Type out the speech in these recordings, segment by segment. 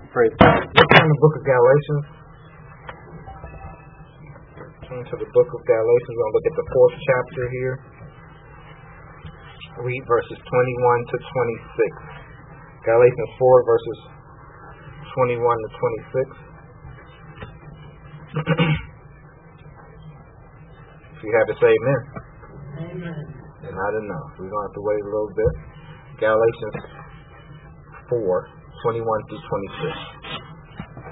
Praise God. Let's turn to the book of Galatians. Turn to the book of Galatians. We're going to look at the 4th chapter here. Read verses 21 to 26. Galatians 4 verses 21 to 26. If you have to say amen. Amen. And I don't know. We're going to have to wait a little bit. Galatians 4, 21 through 26.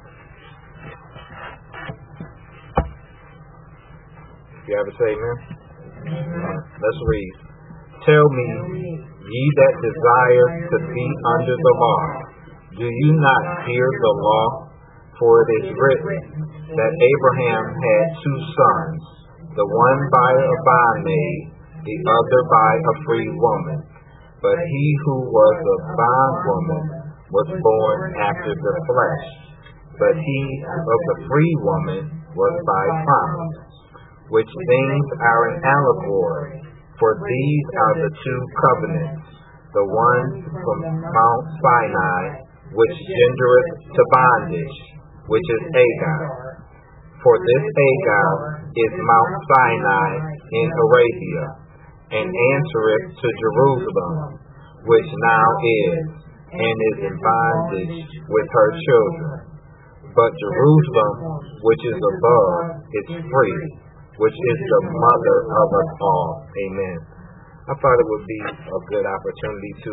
If you have to say amen. Let's read. Tell me, ye that desire to be under the law, do you not fear the law? For it is written that Abraham had 2 sons, the one by a bondmaid, the other by a free woman. But he who was a bondwoman was born after the flesh, but he of the free woman was by promise. Which things are an allegory, for these are the 2 covenants, the one from Mount Sinai, which gendereth to bondage, which is Agar. For this Agar is Mount Sinai in Arabia, and answereth to Jerusalem, which now is, and is in bondage with her children. But Jerusalem, which is above, is free, which is the mother of us all. Amen. I thought it would be a good opportunity to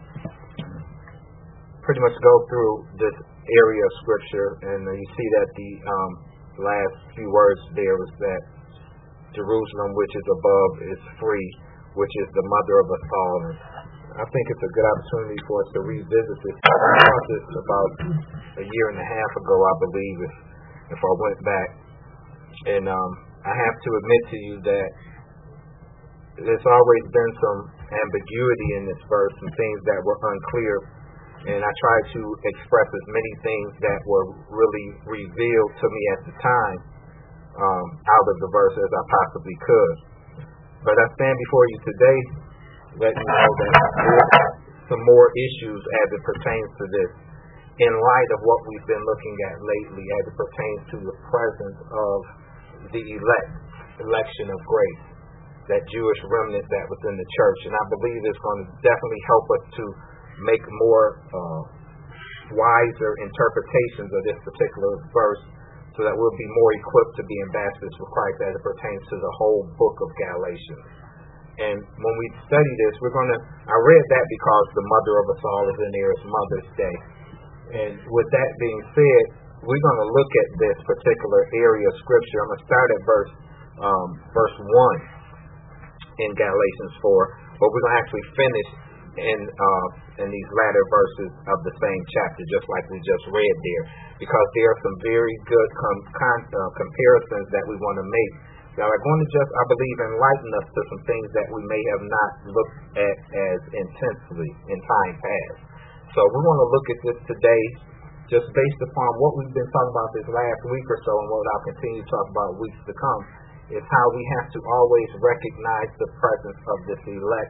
pretty much go through this area of Scripture, and you see that the last few words there was that Jerusalem, which is above, is free, which is the mother of us all. And I think it's a good opportunity for us to revisit this. I taught this about a year and a half ago, I believe, if I went back. And I have to admit to you that there's always been some ambiguity in this verse, some things that were unclear. And I tried to express as many things that were really revealed to me at the time out of the verse as I possibly could. But I stand before you today letting you know that there's some more issues as it pertains to this in light of what we've been looking at lately as it pertains to the presence of the election of grace, that Jewish remnant that was in the church. And I believe it's going to definitely help us to make more wiser interpretations of this particular verse so that we'll be more equipped to be ambassadors for Christ as it pertains to the whole book of Galatians. And when we study this, I read that because the mother of us all is in there, it's Mother's Day. And with that being said, we're going to look at this particular area of Scripture. I'm going to start at verse 1 in Galatians 4, but we're going to actually finish in these latter verses of the same chapter, just like we just read there, because there are some very good comparisons that we want to make that are going to just, I believe, enlighten us to some things that we may have not looked at as intensely in time past. So we want to look at this today just based upon what we've been talking about this last week or so, and what I'll continue to talk about weeks to come, is how we have to always recognize the presence of this elect,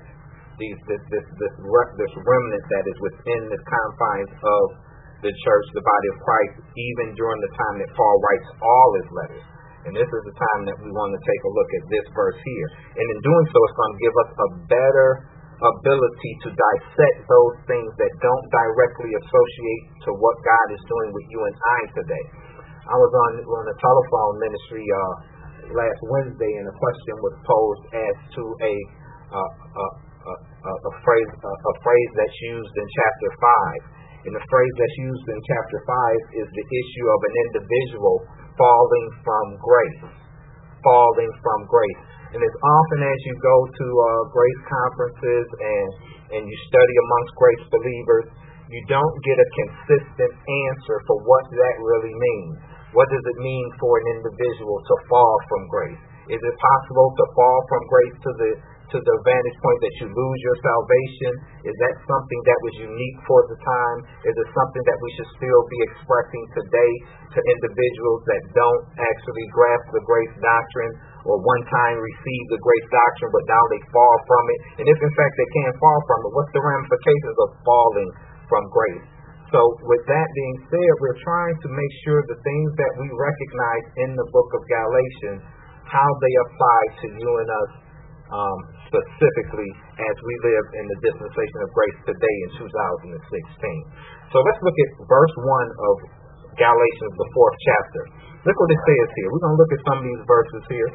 this remnant that is within the confines of the church, the body of Christ, even during the time that Paul writes all his letters. And this is the time that we want to take a look at this verse here. And in doing so, it's going to give us a better ability to dissect those things that don't directly associate to what God is doing with you and I today. I was on a telephone ministry last Wednesday, and a question was posed as to a phrase that's used in chapter 5. And the phrase that's used in chapter 5 is the issue of an individual falling from grace. Falling from grace. And as often as you go to grace conferences and you study amongst grace believers, you don't get a consistent answer for what that really means. What does it mean for an individual to fall from grace? Is it possible to fall from grace to the vantage point that you lose your salvation? Is that something that was unique for the time? Is it something that we should still be expressing today to individuals that don't actually grasp the grace doctrine, or one time receive the grace doctrine but now they fall from it? And if in fact they can't fall from it, what's the ramifications of falling from grace? So with that being said, we're trying to make sure the things that we recognize in the book of Galatians, how they apply to you and us specifically as we live in the dispensation of grace today in 2016. So let's look at verse 1 of Galatians, the 4th chapter. Look what it says here. We're going to look at some of these verses here.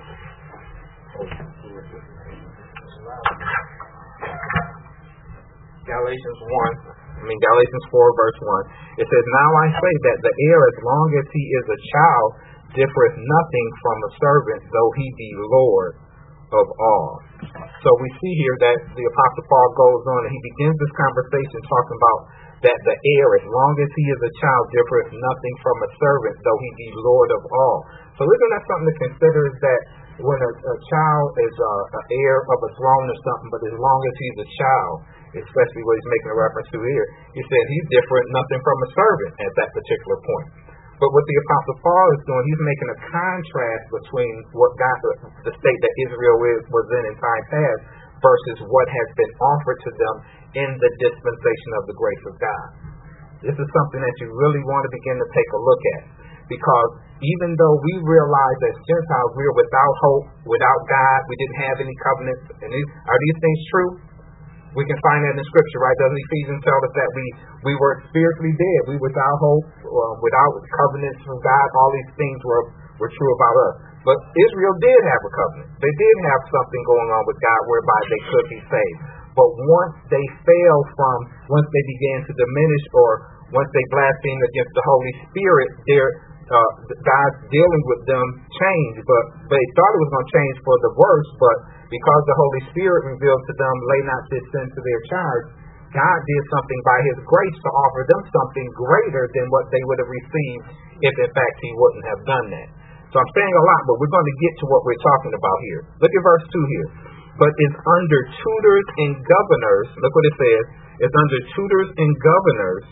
Galatians 4, verse 1. It says, "Now I say that the heir, as long as he is a child, differeth nothing from a servant, though he be Lord of all." So we see here that the Apostle Paul goes on and he begins this conversation talking about that the heir, as long as he is a child, differeth nothing from a servant, though he be Lord of all. So isn't that something to consider, is that when a child is an heir of a throne or something, but as long as he's a child, especially what he's making a reference to here, he said he's different nothing from a servant at that particular point. But what the Apostle Paul is doing, he's making a contrast between what God, the state that Israel was in time past, versus what has been offered to them in the dispensation of the grace of God. This is something that you really want to begin to take a look at, because even though we realize as Gentiles we are without hope, without God, we didn't have any covenants, and are these things true? We can find that in Scripture, right? Doesn't Ephesians tell us that we were spiritually dead, we without hope, without covenants from God? All these things were true about us. But Israel did have a covenant. They did have something going on with God whereby they could be saved. But once they once they began to diminish, or once they blasphemed against the Holy Spirit, God's dealing with them changed. But they thought it was going to change for the worse, but because the Holy Spirit revealed to them, lay not this sin to their charge, God did something by His grace to offer them something greater than what they would have received if in fact He wouldn't have done that. So I'm saying a lot, but we're going to get to what we're talking about here. Look at verse 2 here. "But is under tutors and governors," look what it says, "is under tutors and governors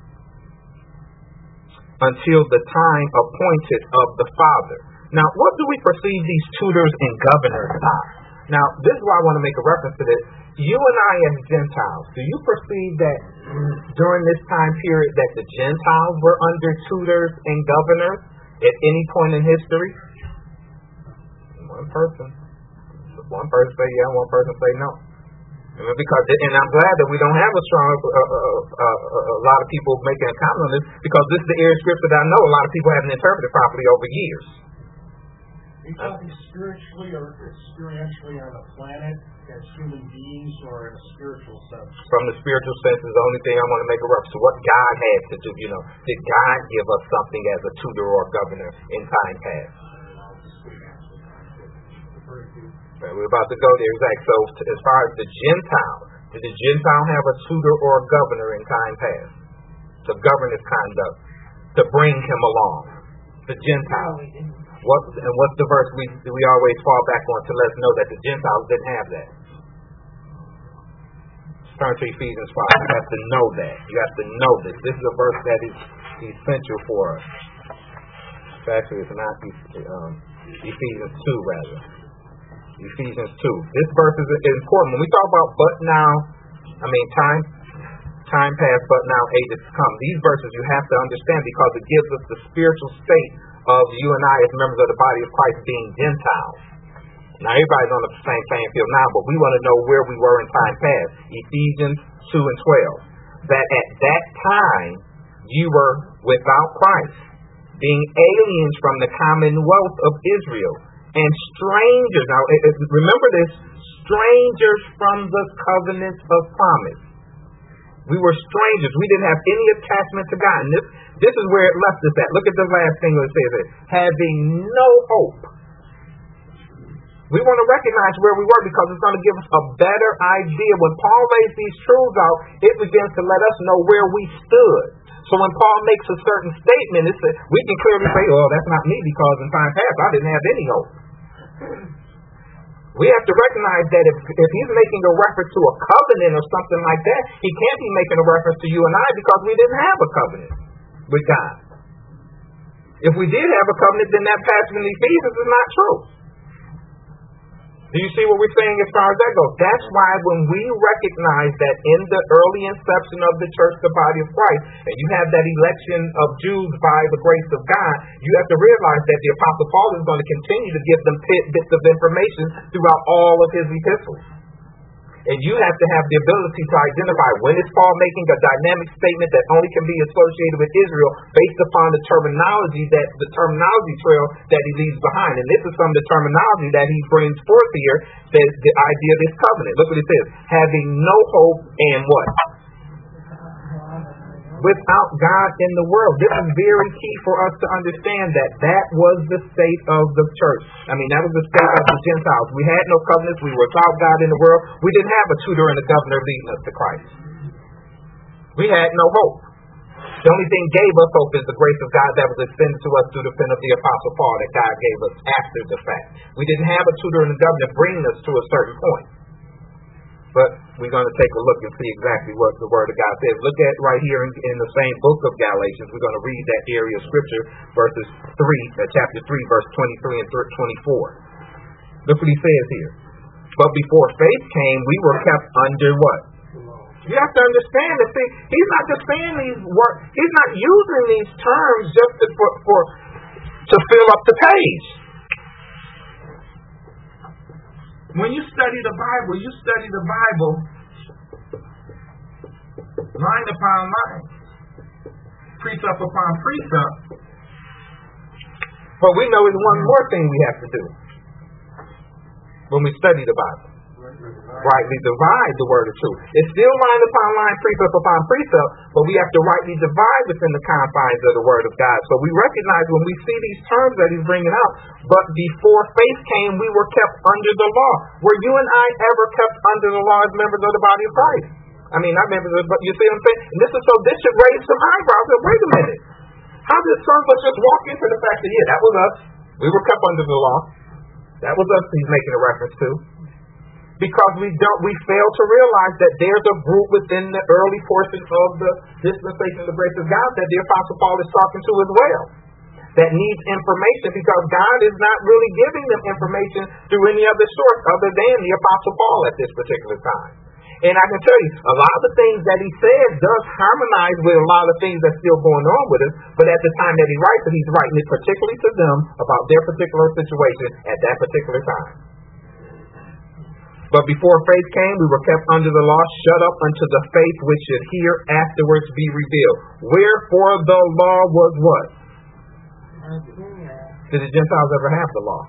until the time appointed of the Father." Now, what do we perceive these tutors and governors are? Now, this is why I want to make a reference to this. You and I as Gentiles, do you perceive that during this time period that the Gentiles were under tutors and governors at any point in history? One person. One person say yeah, one person say no. And I'm glad that we don't have a strong, a lot of people making a comment on this, because this is the area of Scripture that I know a lot of people haven't interpreted properly over years. Are you talking spiritually or experientially on the planet as human beings, or in a spiritual sense? From the spiritual sense is the only thing I want to make a reference to. What God had to do, did God give us something as a tutor or governor in time past? We're about to go there, exactly. So as far as the Gentile, did the Gentile have a tutor or a governor in time past to govern his conduct, to bring him along? The Gentile. What's the verse we always fall back on to let us know that the Gentiles didn't have that? Turn to Ephesians 5. You have to know that. You have to know this. This is a verse that is essential for us. Actually, it's not Ephesians 2, rather. Ephesians 2. This verse is important. When we talk about time past, but now ages to come. These verses you have to understand, because it gives us the spiritual state of you and I as members of the body of Christ being Gentiles. Now everybody's on the same playing field now, but we want to know where we were in time past. Ephesians 2 and 12. That at that time you were without Christ, being aliens from the commonwealth of Israel, and strangers. Now remember this, strangers from the covenants of promise. We were strangers. We didn't have any attachment to God. And this is where it left us at. Look at the last thing it says there. Having no hope. We want to recognize where we were, because it's going to give us a better idea. When Paul lays these truths out, it begins to let us know where we stood. So when Paul makes a certain statement, we can clearly say, oh, that's not me, because in time past I didn't have any hope. We have to recognize that if he's making a reference to a covenant or something like that, he can't be making a reference to you and I, because we didn't have a covenant with God. If we did have a covenant, then that passage in Ephesians is not true. Do you see what we're saying as far as that goes? That's why when we recognize that in the early inception of the church, the body of Christ, and you have that election of Jews by the grace of God, you have to realize that the Apostle Paul is going to continue to give them bits of information throughout all of his epistles. And you have to have the ability to identify when is Paul making a dynamic statement that only can be associated with Israel based upon the terminology trail that he leaves behind. And this is some of the terminology that he brings forth here, says the idea of this covenant. Look what it says. Having no hope and what? Without God in the world. This is very key for us to understand that was the state of the church. That was the state of the Gentiles. We had no covenants. We were without God in the world. We didn't have a tutor and a governor leading us to Christ. We had no hope. The only thing gave us hope is the grace of God that was extended to us through the pen of the Apostle Paul that God gave us after the fact. We didn't have a tutor and a governor bringing us to a certain point. But we're going to take a look and see exactly what the Word of God says. Look at right here in the same book of Galatians. We're going to read that area of Scripture, chapter 3, verse 23 and 24. Look what he says here. But before faith came, we were kept under what? You have to understand that. See, he's not just saying these words. He's not using these terms just to fill up the page. When you study the Bible, line upon line, precept upon precept. But we know there's one more thing we have to do when we study the Bible. Rightly divide the word of truth. It's still line upon line, precept upon precept, but we have to rightly divide within the confines of the word of God. So we recognize when we see these terms that he's bringing out, but before faith came, we were kept under the law. Were you and I ever kept under the law as members of the body of Christ? Not members of, but you see what I'm saying? And this should raise some eyebrows. Wait a minute. How did some of us just walk into the fact that, that was us. We were kept under the law. That was us he's making a reference to. Because we fail to realize that there's a group within the early portion of the dispensation of the grace of God that the Apostle Paul is talking to as well, that needs information because God is not really giving them information through any other source other than the Apostle Paul at this particular time. And I can tell you, a lot of the things that he says does harmonize with a lot of things that's still going on with us, but at the time that he writes it, he's writing it particularly to them about their particular situation at that particular time. But before faith came, we were kept under the law, shut up unto the faith which should afterwards be revealed. Wherefore the law was what? Did the Gentiles ever have the law?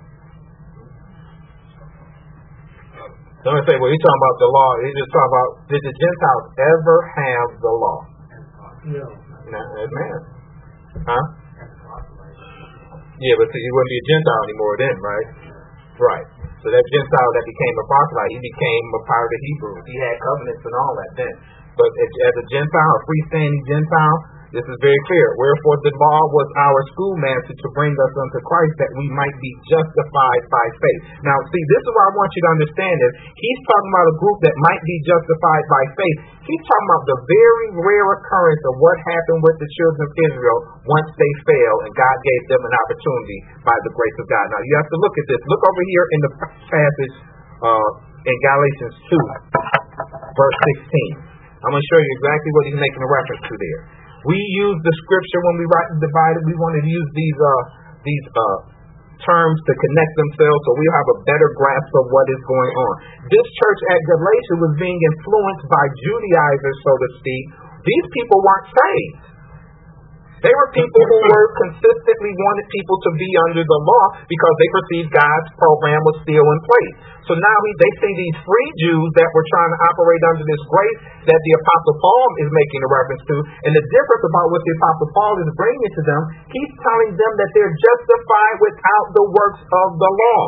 Somebody say, well, he's talking about the law. He's just talking about, did the Gentiles ever have the law? No. Man. Huh? Yeah, but see, he wouldn't be a Gentile anymore then, right? Right. So that Gentile that became a proselyte, he became a part of the Hebrews. He had covenants and all that then. But as a Gentile, a freestanding Gentile, this is very clear. Wherefore the law was our schoolmaster to bring us unto Christ that we might be justified by faith. Now, see, this is what I want you to understand is he's talking about a group that might be justified by faith. He's talking about the very rare occurrence of what happened with the children of Israel once they fell and God gave them an opportunity by the grace of God. Now, you have to look at this. Look over here in the passage in Galatians 2, verse 16. I'm going to show you exactly what he's making a reference to there. We use the scripture when we write and divide it. We want to use these terms to connect themselves so we'll have a better grasp of what is going on. This church at Galatia was being influenced by Judaizers, so to speak. These people weren't saved. They were people who were consistently wanted people to be under the law because they perceived God's program was still in place. So now they see these free Jews that were trying to operate under this grace that the Apostle Paul is making a reference to. And the difference about what the Apostle Paul is bringing to them, he's telling them that they're justified without the works of the law.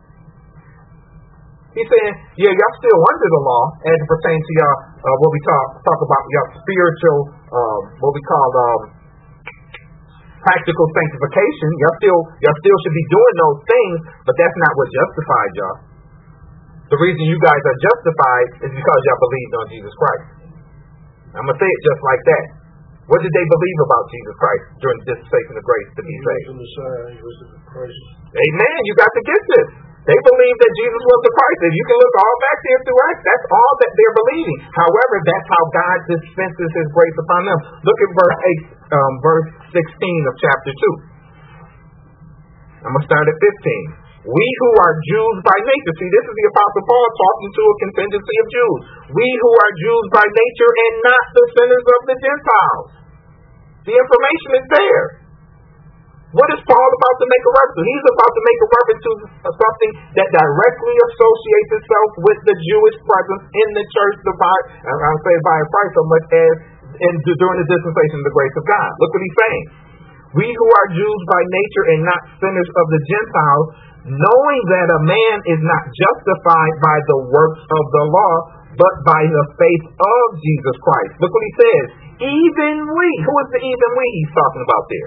He's saying, yeah, y'all still under the law as it pertains to y'all, what we talk about, y'all spiritual, what we call practical sanctification. Y'all still should be doing those things, but that's not what justified y'all. The reason you guys are justified is because y'all believed on Jesus Christ. I'm going to say it just like that. What did they believe about Jesus Christ during the dispensation of grace to be saved? He was the Messiah. He was the Christ. Amen. You got to get this. They believe that Jesus was the Christ. If you can look all back there through Acts, that's all that they're believing. However, that's how God dispenses His grace upon them. Look at verse 16 of chapter 2. I'm going to start at 15. We who are Jews by nature. See, this is the Apostle Paul talking to a contingency of Jews. We who are Jews by nature and not the sinners of the Gentiles. The information is there. What is Paul about to make a reference to? He's about to make a reference to something that directly associates itself with the Jewish presence in the church, I'll say by Christ so much as during the dispensation of the grace of God. Look what he's saying. We who are Jews by nature and not sinners of the Gentiles, knowing that a man is not justified by the works of the law, but by the faith of Jesus Christ. Look what he says. Even we. Who is the even we he's talking about there?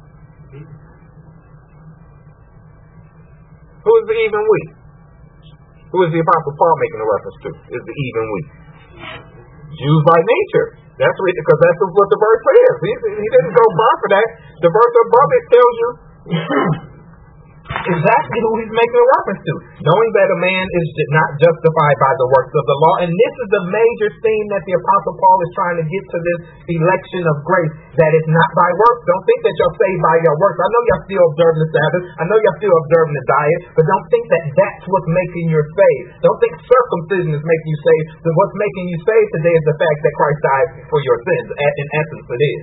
Who is the even we? Who is the Apostle Paul making a reference to? Is the even we? Jews by nature. That's because that's what the verse says. He didn't go far for that. The verse above it tells you exactly who he's making a reference to. Knowing that a man is not justified by the works of the law. And this is the major theme that the Apostle Paul is trying to get to this election of grace. That it's not by works. Don't think that you're saved by your works. I know you're still observing the Sabbath. I know you're still observing the diet. But don't think that that's what's making you saved. Don't think circumcision is making you saved. But what's making you saved today is the fact that Christ died for your sins. In essence, it is.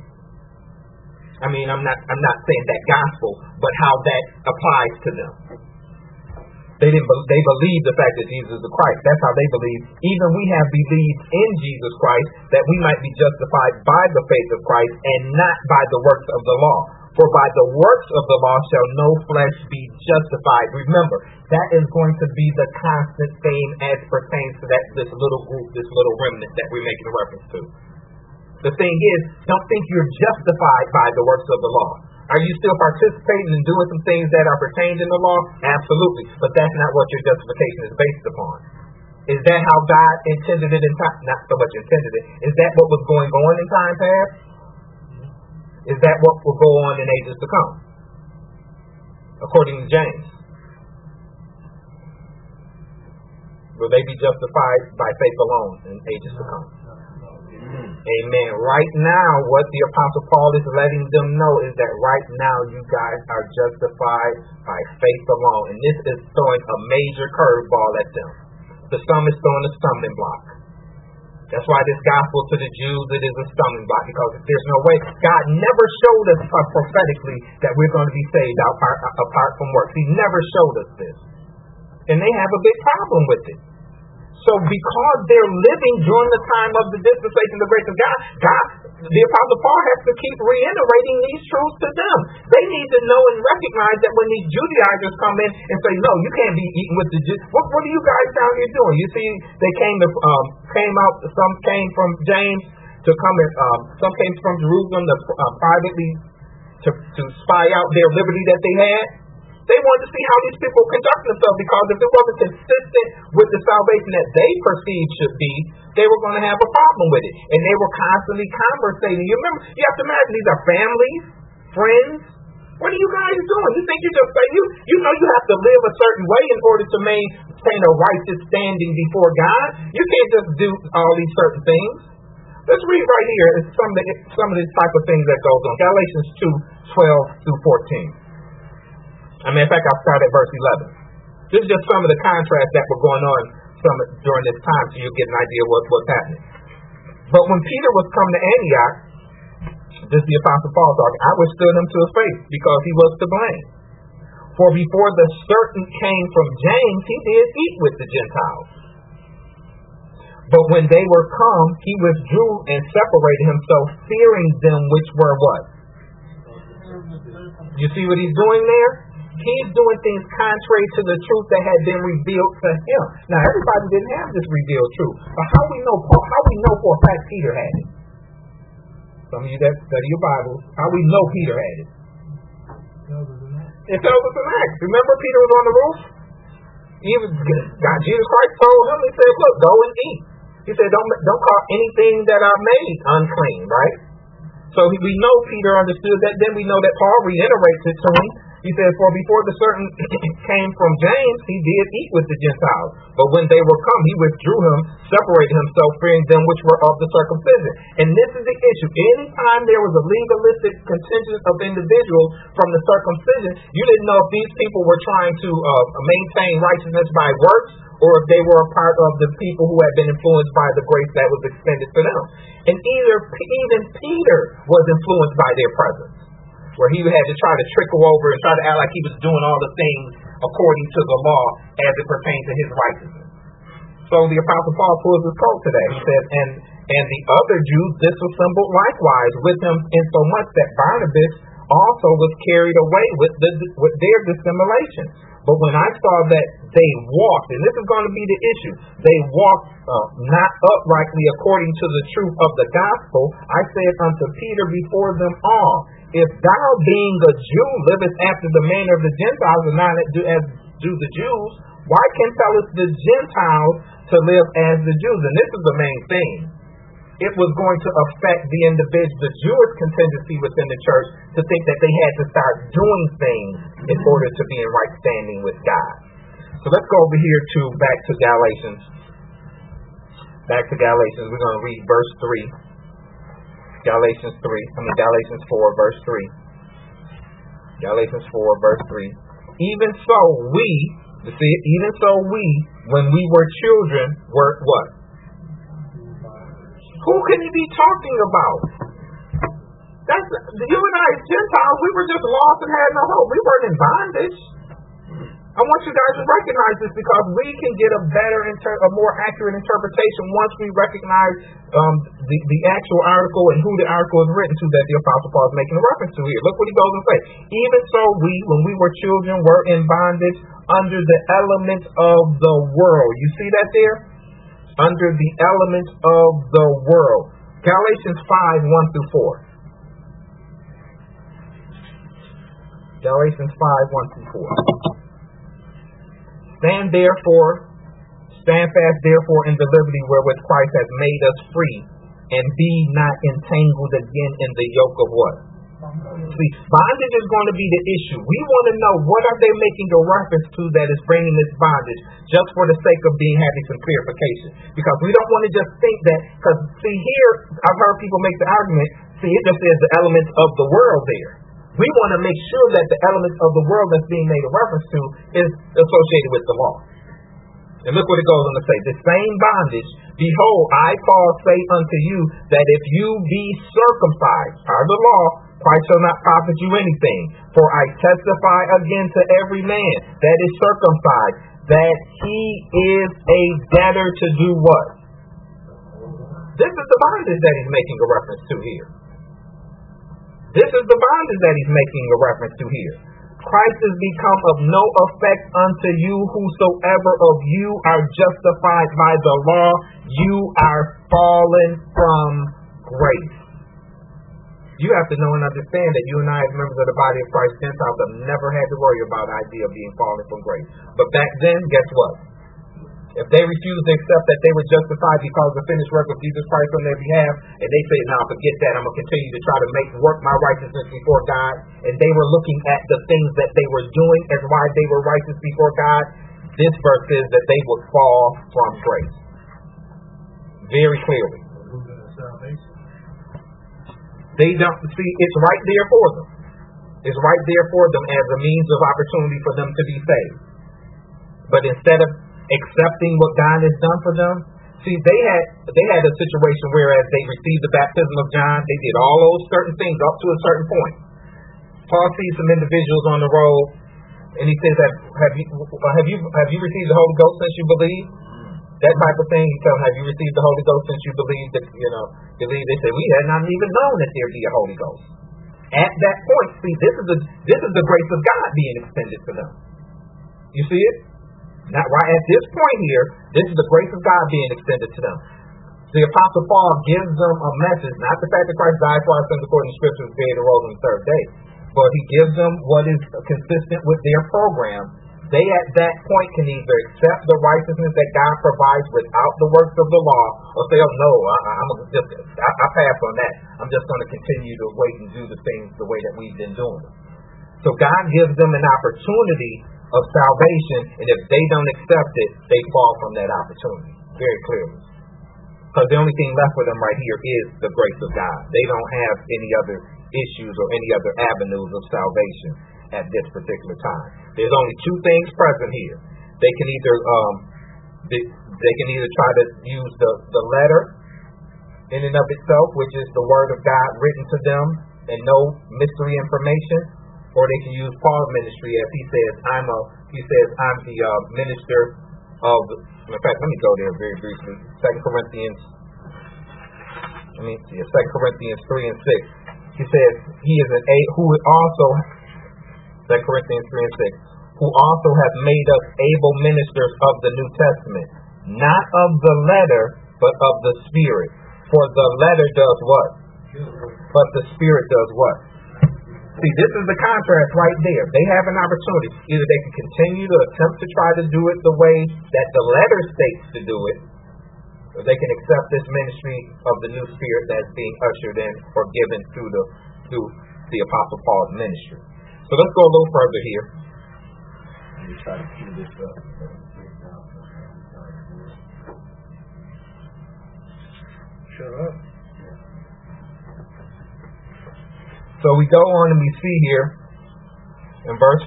I mean, I'm not saying that gospel, but how that applies to them. They believe the fact that Jesus is the Christ. That's how they believe. Even we have believed in Jesus Christ that we might be justified by the faith of Christ and not by the works of the law. For by the works of the law shall no flesh be justified. Remember, that is going to be the constant theme as pertains to this little group, this little remnant that we're making a reference to. The thing is, don't think you're justified by the works of the law. Are you still participating and doing some things that are pertained in the law? Absolutely. But that's not what your justification is based upon. Is that how God intended it in time? Not so much intended it. Is that what was going on in time past? Is that what will go on in ages to come? According to James. Will they be justified by faith alone in ages to come? Amen. Right now, what the Apostle Paul is letting them know is that right now you guys are justified by faith alone. And this is throwing a major curveball at them. The psalmist is throwing a stumbling block. That's why this gospel to the Jews, it is a stumbling block, because there's no way. God never showed us prophetically that we're going to be saved apart from works. He never showed us this. And they have a big problem with it. So because they're living during the time of the dispensation of the grace of God, the Apostle Paul has to keep reiterating these truths to them. They need to know and recognize that when these Judaizers come in and say, no, you can't be eating with the Jews. What are you guys down here doing? You see, they came out, some came from James to come in, some came from Jerusalem to privately to spy out their liberty that they had. They wanted to see how these people conduct themselves, because if it wasn't consistent with the salvation that they perceived should be, they were going to have a problem with it. And they were constantly conversating. You remember, you have to imagine these are families, friends. What are you guys doing? You think you just say, you know you have to live a certain way in order to maintain a righteous standing before God. You can't just do all these certain things. Let's read right here some of the type of things that goes on. Galatians 2:12 through 14. In fact, I'll start at verse 11. This is just some of the contrasts that were going on during this time, so you'll get an idea of what's happening. But when Peter was come to Antioch, this is the Apostle Paul talking, I withstood him to his face, because he was to blame. For before the certain came from James, he did eat with the Gentiles. But when they were come, he withdrew and separated himself, fearing them which were what? You see what he's doing there? He's doing things contrary to the truth that had been revealed to him. Now, everybody didn't have this revealed truth. But how we know for a fact Peter had it? Some of you that study your Bibles, how we know Peter had it? It tells us in Acts. Remember Peter was on the roof? Jesus Christ told him, he said, look, go and eat. He said, don't call anything that I made unclean, right? So we know Peter understood that. Then we know that Paul reiterates it to him. He says, for before the certain came from James, he did eat with the Gentiles. But when they were come, he withdrew him, separated himself, fearing them which were of the circumcision. And this is the issue. Anytime there was a legalistic contingent of individuals from the circumcision, you didn't know if these people were trying to maintain righteousness by works, or if they were a part of the people who had been influenced by the grace that was extended to them. And even Peter was influenced by their presence, where he had to try to trickle over and try to act like he was doing all the things according to the law as it pertained to his righteousness. So the Apostle Paul pulls his coat to that. He says, and the other Jews disassembled likewise with him, insomuch that Barnabas also was carried away with their dissimulation. But when I saw that they walked, and this is going to be the issue, they walked not uprightly according to the truth of the gospel, I said unto Peter before them all, if thou being a Jew livest after the manner of the Gentiles and not as do the Jews, why tellest the Gentiles to live as the Jews? And this is the main thing. It was going to affect the Jewish contingency within the church to think that they had to start doing things in order to be in right standing with God. So let's go over here back to Galatians. We're going to read verse 3. Galatians 4, verse 3. Galatians 4, verse 3. Even so we, when we were children, were what? Who can you be talking about? That's you and I as Gentiles. We were just lost and had no hope. We weren't in bondage. I want you guys to recognize this, because we can get a more accurate interpretation once we recognize the actual article and who the article is written to that the Apostle Paul is making a reference to here. Look what he goes and says. Even so we, when we were children, were in bondage under the elements of the world. You see that there? Under the elements of the world. Galatians 5:1-4. Galatians 5:1-4. Stand fast therefore in the liberty wherewith Christ has made us free, and be not entangled again in the yoke of what? See, bondage is going to be the issue. We want to know, what are they making a reference to that is bringing this bondage, just for the sake of having some clarification. Because we don't want to just think that, because see here, I've heard people make the argument, see, it just says the elements of the world there. We want to make sure that the elements of the world that's being made a reference to is associated with the law. And look what it goes on to say. The same bondage, behold, I, Paul, say unto you, that if you be circumcised, by the law, Christ shall not profit you anything. For I testify again to every man that is circumcised, that he is a debtor to do what? This is the bondage that he's making a reference to here. This is the bondage that he's making a reference to here. Christ is become of no effect unto you, whosoever of you are justified by the law, you are fallen from grace. You have to know and understand that you and I, as members of the body of Christ, Gentiles, have never had to worry about the idea of being fallen from grace. But back then, guess what? If they refused to accept that they were justified because of the finished work of Jesus Christ on their behalf, and they said, "Now forget that, I'm going to continue to try to work my righteousness before God," and they were looking at the things that they were doing as why they were righteous before God, this verse says that they would fall from grace. Very clearly. They don't see, it's right there for them. It's right there for them as a means of opportunity for them to be saved. But instead of accepting what God has done for them, see, they had a situation whereas they received the baptism of John, they did all those certain things up to a certain point. Paul sees some individuals on the road, and he says, have you received the Holy Ghost since you believe? That type of thing. He tells them, have you received the Holy Ghost since you believe that, believe? They say, we had not even known that there be a Holy Ghost. At that point, see, this is the grace of God being extended to them. You see it? Not right at this point here, this is the grace of God being extended to them. The Apostle Paul gives them a message, not the fact that Christ died for our sins according to Scripture, was buried and rose on the third day, but he gives them what is consistent with their program. They at that point can either accept the righteousness that God provides without the works of the law, or say, "Oh no, I pass on that. I'm just going to continue to wait and do the things the way that we've been doing them." So God gives them an opportunity of salvation, and if they don't accept it, they fall from that opportunity. Very clearly. Because the only thing left for them right here is the grace of God. They don't have any other issues or any other avenues of salvation at this particular time. There's only two things present here. They can either try to use the letter in and of itself, which is the word of God written to them and no mystery information, or they can use Paul's ministry as he says, I'm the minister of. In fact, let me go there very briefly. 2 Corinthians 3 and 6. He says he is who also 2 Corinthians 3 and 6, who also have made us able ministers of the New Testament, not of the letter, but of the Spirit. For the letter does what? But the Spirit does what? See, this is the contrast right there. They have an opportunity. Either they can continue to attempt to try to do it the way that the letter states to do it, or they can accept this ministry of the new Spirit that's being ushered in or given through the Apostle Paul's ministry. So let's go a little further here. Let me try to cue this up. Shut up. So we go on and we see here in verse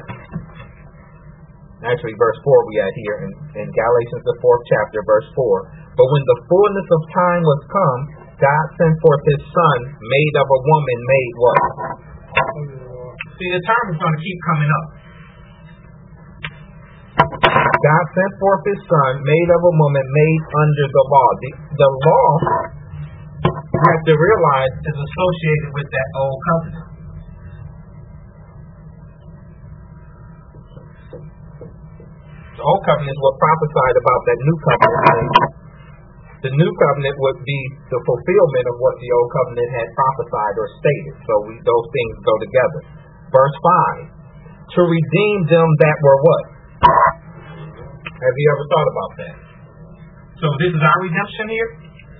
5, actually verse 4 we had here in Galatians the 4th chapter, verse 4. But when the fullness of time was come, God sent forth his Son, made of a woman, made what? See, the term is going to keep coming up. God sent forth his Son, made of a woman, made under the law. The law, you have to realize, is associated with that old covenant. The old covenant is what prophesied about that new covenant. The new covenant would be the fulfillment of what the old covenant had prophesied or stated. So those things go together. Verse 5, to redeem them that were what? Have you ever thought about that? So this is our redemption here?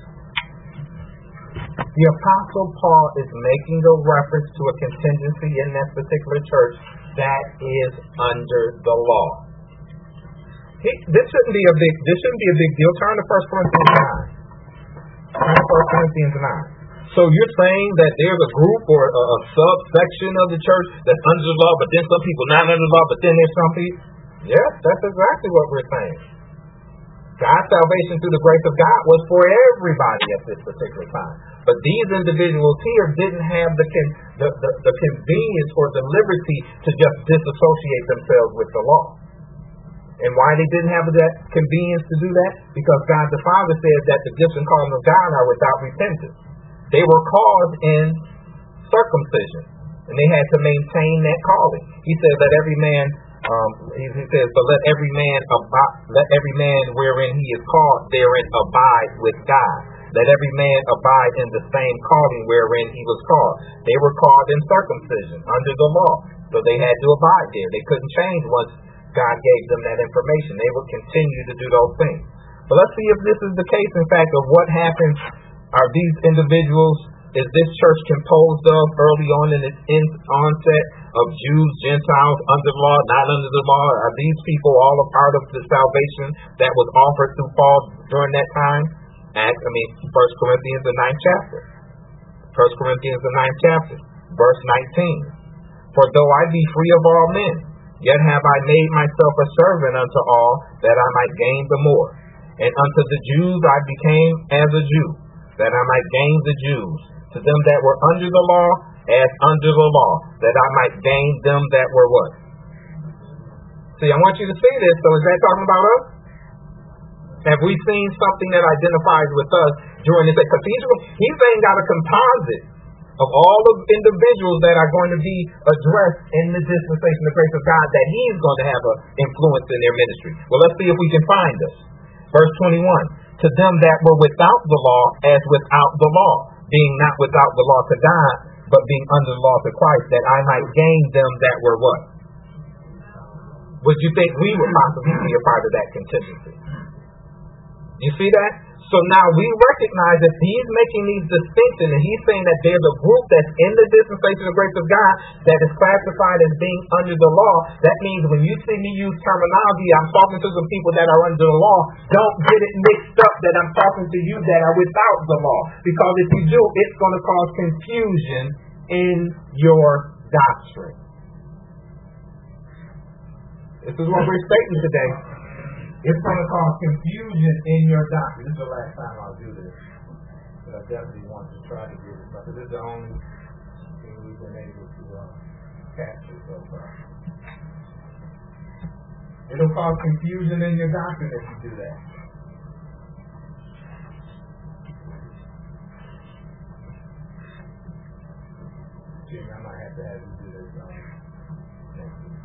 The Apostle Paul is making a reference to a contingency in that particular church that is under the law. This shouldn't be a big deal. Turn to 1 Corinthians 9. Turn to 1 Corinthians 9. So you're saying that there's a group or a subsection of the church that's under the law, but then some people not under the law, but then there's some people. Yes, that's exactly what we're saying. God's salvation through the grace of God was for everybody at this particular time. But these individuals here didn't have the convenience or the liberty to just disassociate themselves with the law. And why they didn't have that convenience to do that? Because God the Father said that the gifts and calling of God are without repentance. They were called in circumcision, and they had to maintain that calling. He said that every man, he says, but let every man wherein he is called therein abide with God. Let every man abide in the same calling wherein he was called. They were called in circumcision under the law, so they had to abide there. They couldn't change once God gave them that information. They would continue to do those things. But let's see if this is the case, in fact, of what happens. Are these individuals, is this church composed of early on in its onset of Jews, Gentiles, under the law, not under the law? Are these people all a part of the salvation that was offered through Paul during that time? 1 Corinthians the 9th chapter. 1 Corinthians the 9th chapter, verse 19. For though I be free of all men, yet have I made myself a servant unto all, that I might gain the more. And unto the Jews I became as a Jew, that I might gain the Jews. To them that were under the law, as under the law, that I might gain them that were what? See, I want you to see this. So is that talking about us? Have we seen something that identifies with us during this? Because he's saying got a composite of all of individuals that are going to be addressed in the dispensation of grace of God, that he's going to have an influence in their ministry. Well, let's see if we can find this. Verse 21, to them that were without the law, as without the law, being not without the law to God, but being under the law to Christ, that I might gain them that were what? Would you think we would possibly be a part of that contingency? You see that? So now we recognize that he's making these distinctions, and he's saying that there's a group that's in the dispensation of grace of God that is classified as being under the law. That means when you see me use terminology, I'm talking to some people that are under the law. Don't get it mixed up that I'm talking to you that are without the law. Because if you do, it's going to cause confusion in your doctrine. This is what we're stating today. It's going to cause confusion in your doctrine. This is the last time I'll do this. But I definitely want to try to get it. Because this is the only thing we've been able to capture so far. It'll cause confusion in your doctrine if you do that. Jimmy, I might have to have you do this next week.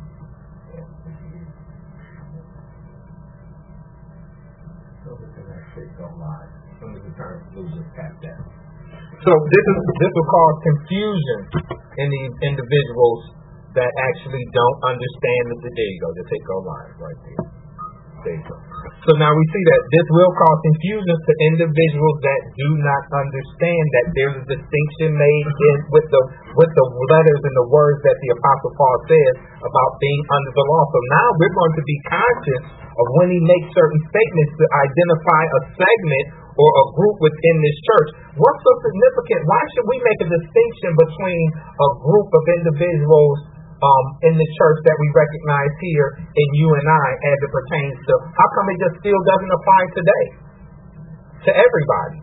So this is that shit go live. As soon as the turn blue, just tap that. So this will cause confusion in these individuals that actually don't understand that. There you go. Just hit go live right there. There you go. So now we see that this will cause confusion to individuals that do not understand that there's a distinction made with the letters and the words that the Apostle Paul says about being under the law. So now we're going to be conscious of when he makes certain statements to identify a segment or a group within this church. What's so significant? Why should we make a distinction between a group of individuals in the church that we recognize here in you and I as it pertains to, how come it just still doesn't apply today to everybody?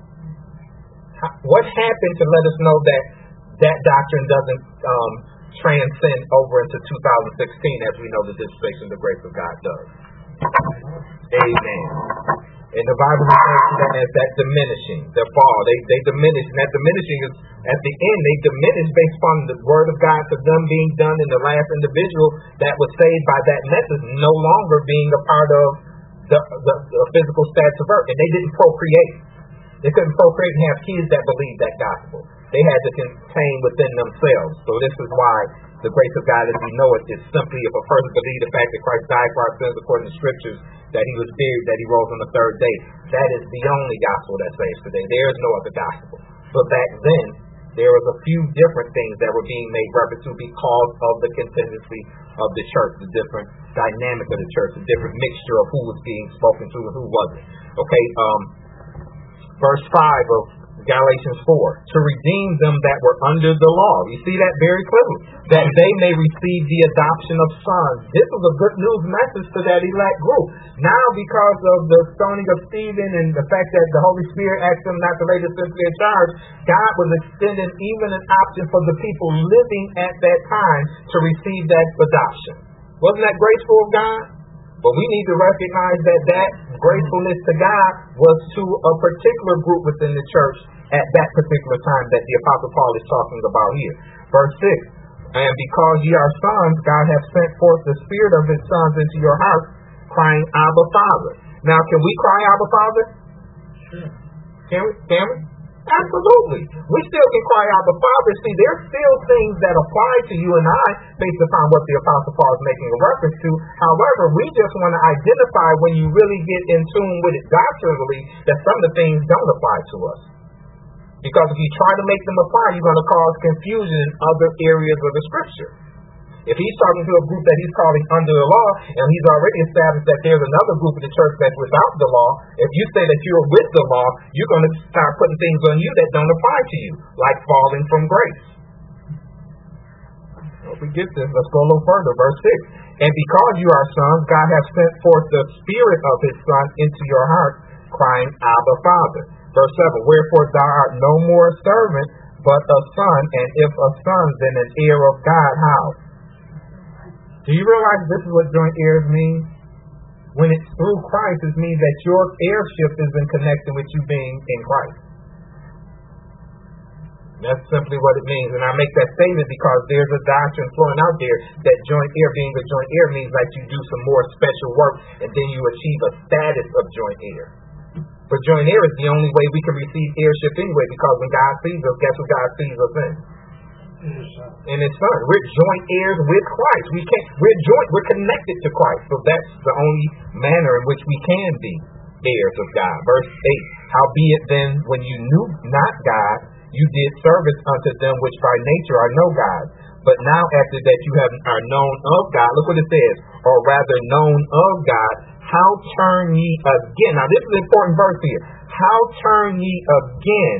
What happened to let us know that that doctrine doesn't transcend over into 2016 as we know the dispensation of the grace of God does? Amen. And the Bible refers to that as that diminishing, the fall. They diminish, and that diminishing is at the end. They diminish based upon the word of God to them being done in the last individual that was saved by that message, no longer being a part of the physical status of earth. And they didn't procreate. They couldn't procreate and have kids that believed that gospel. They had to contain within themselves. So this is why the grace of God as we know it is simply if a person believes the fact that Christ died for our sins according to scriptures, that he was buried, that he rose on the third day. That is the only gospel that saves today. There is no other gospel. But back then, there was a few different things that were being made reference to because of the contingency of the church, the different dynamic of the church, the different mixture of who was being spoken to and who wasn't. Okay, verse 5 of Galatians 4, to redeem them that were under the law. You see that very clearly, that they may receive the adoption of sons. This was a good news message to that elect group. Now, because of the stoning of Stephen and the fact that the Holy Spirit asked them not to lay this simply in charge, God was extending even an option for the people living at that time to receive that adoption. Wasn't that graceful of God? But we need to recognize that gracefulness to God was to a particular group within the church at that particular time that the Apostle Paul is talking about here. Verse 6, and because ye are sons, God hath sent forth the Spirit of his sons into your hearts, crying, Abba, Father. Now, can we cry, Abba, Father? Sure. Can we? Absolutely. We still can cry out the Father. See, there's still things that apply to you and I based upon what the Apostle Paul is making a reference to. However, we just want to identify when you really get in tune with it doctrinally that some of the things don't apply to us. Because if you try to make them apply, you're going to cause confusion in other areas of the Scripture. If he's talking to a group that he's calling under the law, and he's already established that there's another group of the church that's without the law, if you say that you're with the law, you're going to start putting things on you that don't apply to you, like falling from grace. Don't forget this. Let's go a little further. Verse 6. And because you are sons, God hath sent forth the Spirit of his Son into your heart, crying, Abba, Father. Verse 7. Wherefore thou art no more a servant, but a son, and if a son, then an heir of God. How? Do you realize this is what joint heirs mean? When it's through Christ, it means that your heirship is in connection with you being in Christ. That's simply what it means. And I make that statement because there's a doctrine flowing out there that joint heir, being a joint heir, means that you do some more special work and then you achieve a status of joint heir. But joint heir is the only way we can receive heirship anyway, because when God sees us, guess what God sees us in? In his Son. We're joint heirs with Christ. We're connected to Christ. So that's the only manner in which we can be heirs of God. Verse 8, howbeit then, when you knew not God, you did service unto them which by nature are no gods. But now after that you are known of God, look what it says, or rather known of God, how turn ye again? Now this is an important verse here. How turn ye again?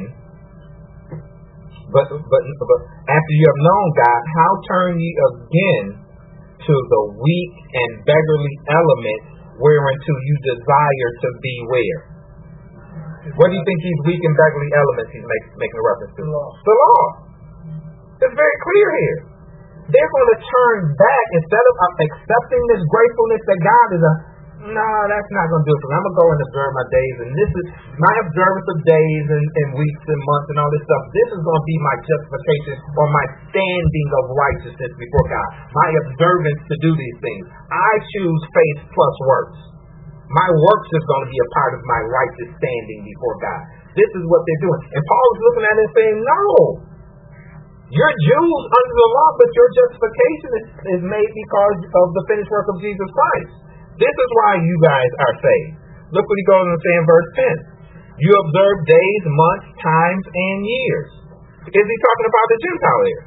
But after you have known God, how turn ye again to the weak and beggarly element whereunto you desire to be where? What do you think these weak and beggarly elements he's making a reference to? The law. It's very clear here. They're going to turn back instead of accepting this gratefulness that God is that's not going to do it for me. I'm going to go and observe my days, and this is my observance of days and weeks and months and all this stuff. This is going to be my justification or my standing of righteousness before God. My observance to do these things. I choose faith plus works. My works is going to be a part of my righteous standing before God. This is what they're doing. And Paul is looking at it and saying, no. You're Jews under the law, but your justification is made because of the finished work of Jesus Christ. This is why you guys are saved. Look what he goes on to say in verse 10. You observe days, months, times, and years. Is he talking about the Gentile here?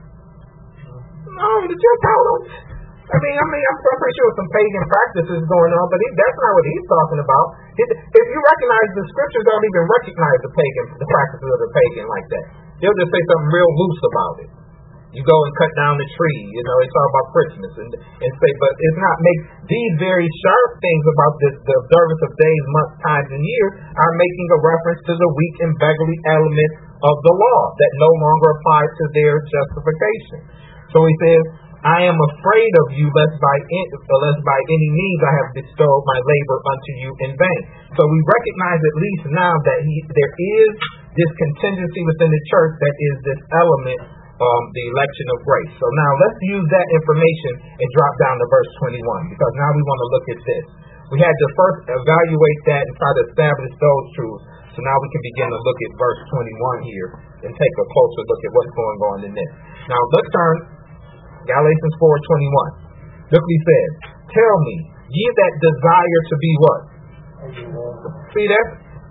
No, the Gentile don't. I'm pretty sure some pagan practices going on, but that's not what he's talking about. If you recognize the scriptures, don't even recognize the practices of the pagan like that. They'll just say something real loose about it. You go and cut down the tree, it's all about Christmas and say, but it's not make these very sharp things about this, the observance of days, months, times, and years are making a reference to the weak and beggarly element of the law that no longer apply to their justification. So he says, I am afraid of you, lest by any means I have bestowed my labor unto you in vain. So we recognize at least now that there is this contingency within the church that is this element, the election of grace. So now let's use that information and drop down to verse 21, because now we want to look at this. We had to first evaluate that and try to establish those truths. So now we can begin to look at verse 21 here and take a closer look at what's going on in this. Now let's turn Galatians 4:21. Look what he says. Tell me, ye that desire to be what? See that?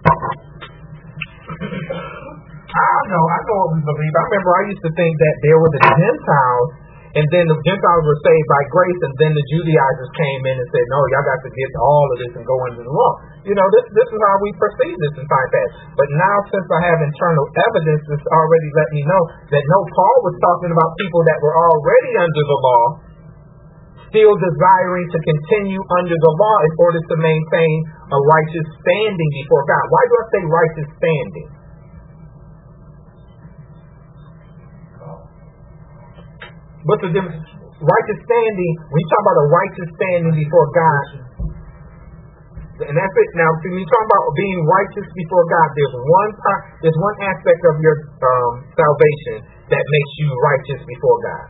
I know what we believe. I remember I used to think that there were the Gentiles, and then the Gentiles were saved by grace, and then the Judaizers came in and said, no, y'all got to get all of this and go under the law. This is how we perceive this in time past. But now, since I have internal evidence that's already let me know that Paul was talking about people that were already under the law, still desiring to continue under the law in order to maintain a righteous standing before God. Why do I say righteous standing? What's the difference? Righteous standing, when you talk about a righteous standing before God, and that's it. Now, when you talk about being righteous before God, there's one aspect of your salvation that makes you righteous before God.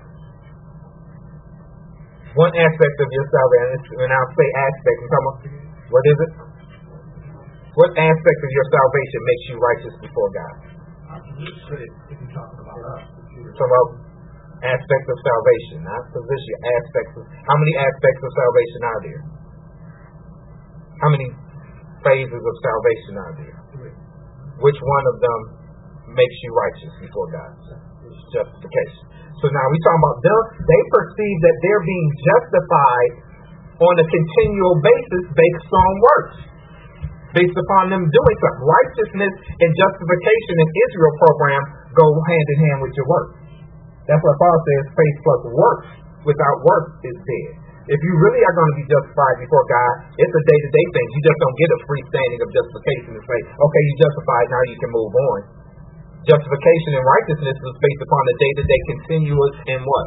One aspect of your salvation, and I'll say aspect, I'm talking about, what is it? What aspect of your salvation makes you righteous before God? If you're talking about us. Talking about aspects of salvation, not position, how many aspects of salvation are there? How many phases of salvation are there? Which one of them makes you righteous before God? Justification. So now we're talking about them. They perceive that they're being justified on a continual basis based on works, based upon them doing something. Righteousness and justification in Israel program go hand in hand with your work. That's what Paul says, faith plus works without works is dead. If you really are going to be justified before God, it's a day-to-day thing. You just don't get a free standing of justification to say, okay, you're justified, now you can move on. Justification and righteousness is based upon the day-to-day continuous in what?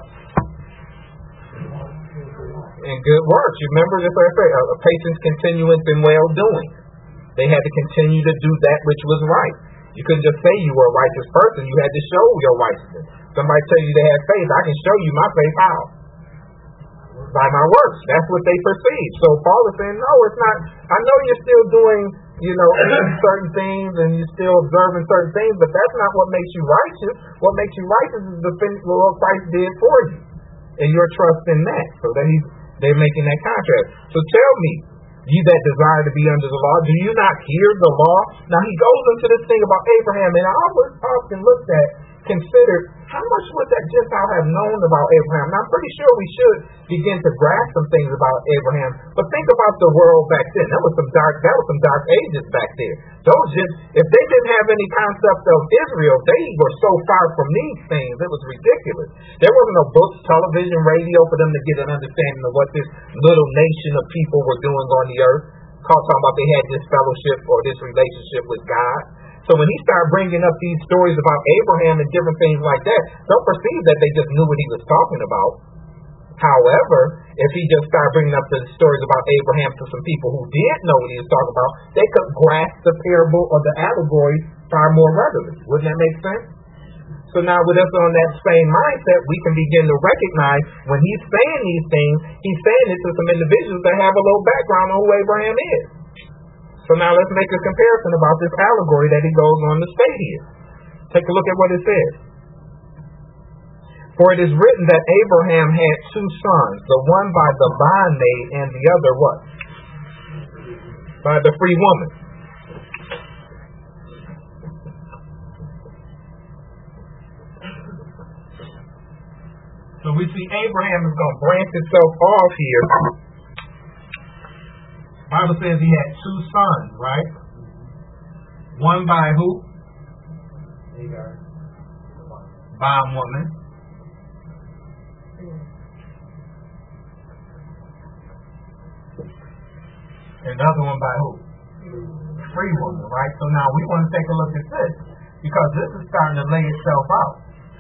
In good works. You remember this what I say, a patience continuance in well-doing. They had to continue to do that which was right. You couldn't just say you were a righteous person. You had to show your righteousness. Somebody tell you they have faith. I can show you my faith. How? By my works. That's what they perceive. So Paul is saying, no, it's not. I know you're still doing, certain things and you're still observing certain things, but that's not what makes you righteous. What makes you righteous is the finished what Christ did for you and your trust in that. So that they're making that contrast. So tell me, Ye that desire to be under the law, do you not hear the law? Now he goes into this thing about Abraham, and I always often considered, how much would that Gentile have known about Abraham? Now I'm pretty sure we should begin to grasp some things about Abraham, but think about the world back then. That was some dark ages back there. If they didn't have any concept of Israel, they were so far from these things, it was ridiculous. There wasn't no books, television, radio for them to get an understanding of what this little nation of people were doing on the earth. Talking about they had this fellowship or this relationship with God. So when he started bringing up these stories about Abraham and different things like that, don't perceive that they just knew what he was talking about. However, if he just started bringing up the stories about Abraham to some people who didn't know what he was talking about, they could grasp the parable or the allegory far more readily. Wouldn't that make sense? So now with us on that same mindset, we can begin to recognize when he's saying these things, he's saying it to some individuals that have a little background on who Abraham is. So now let's make a comparison about this allegory that he goes on to state here. Take a look at what it says. For it is written that Abraham had two sons, the one by the bondmaid and the other what? By the free woman. So we see Abraham is going to branch himself off here. The Bible says he had two sons, right? One by who? Bondwoman. And the other one by who? Free woman, right? So now we want to take a look at this, because this is starting to lay itself out.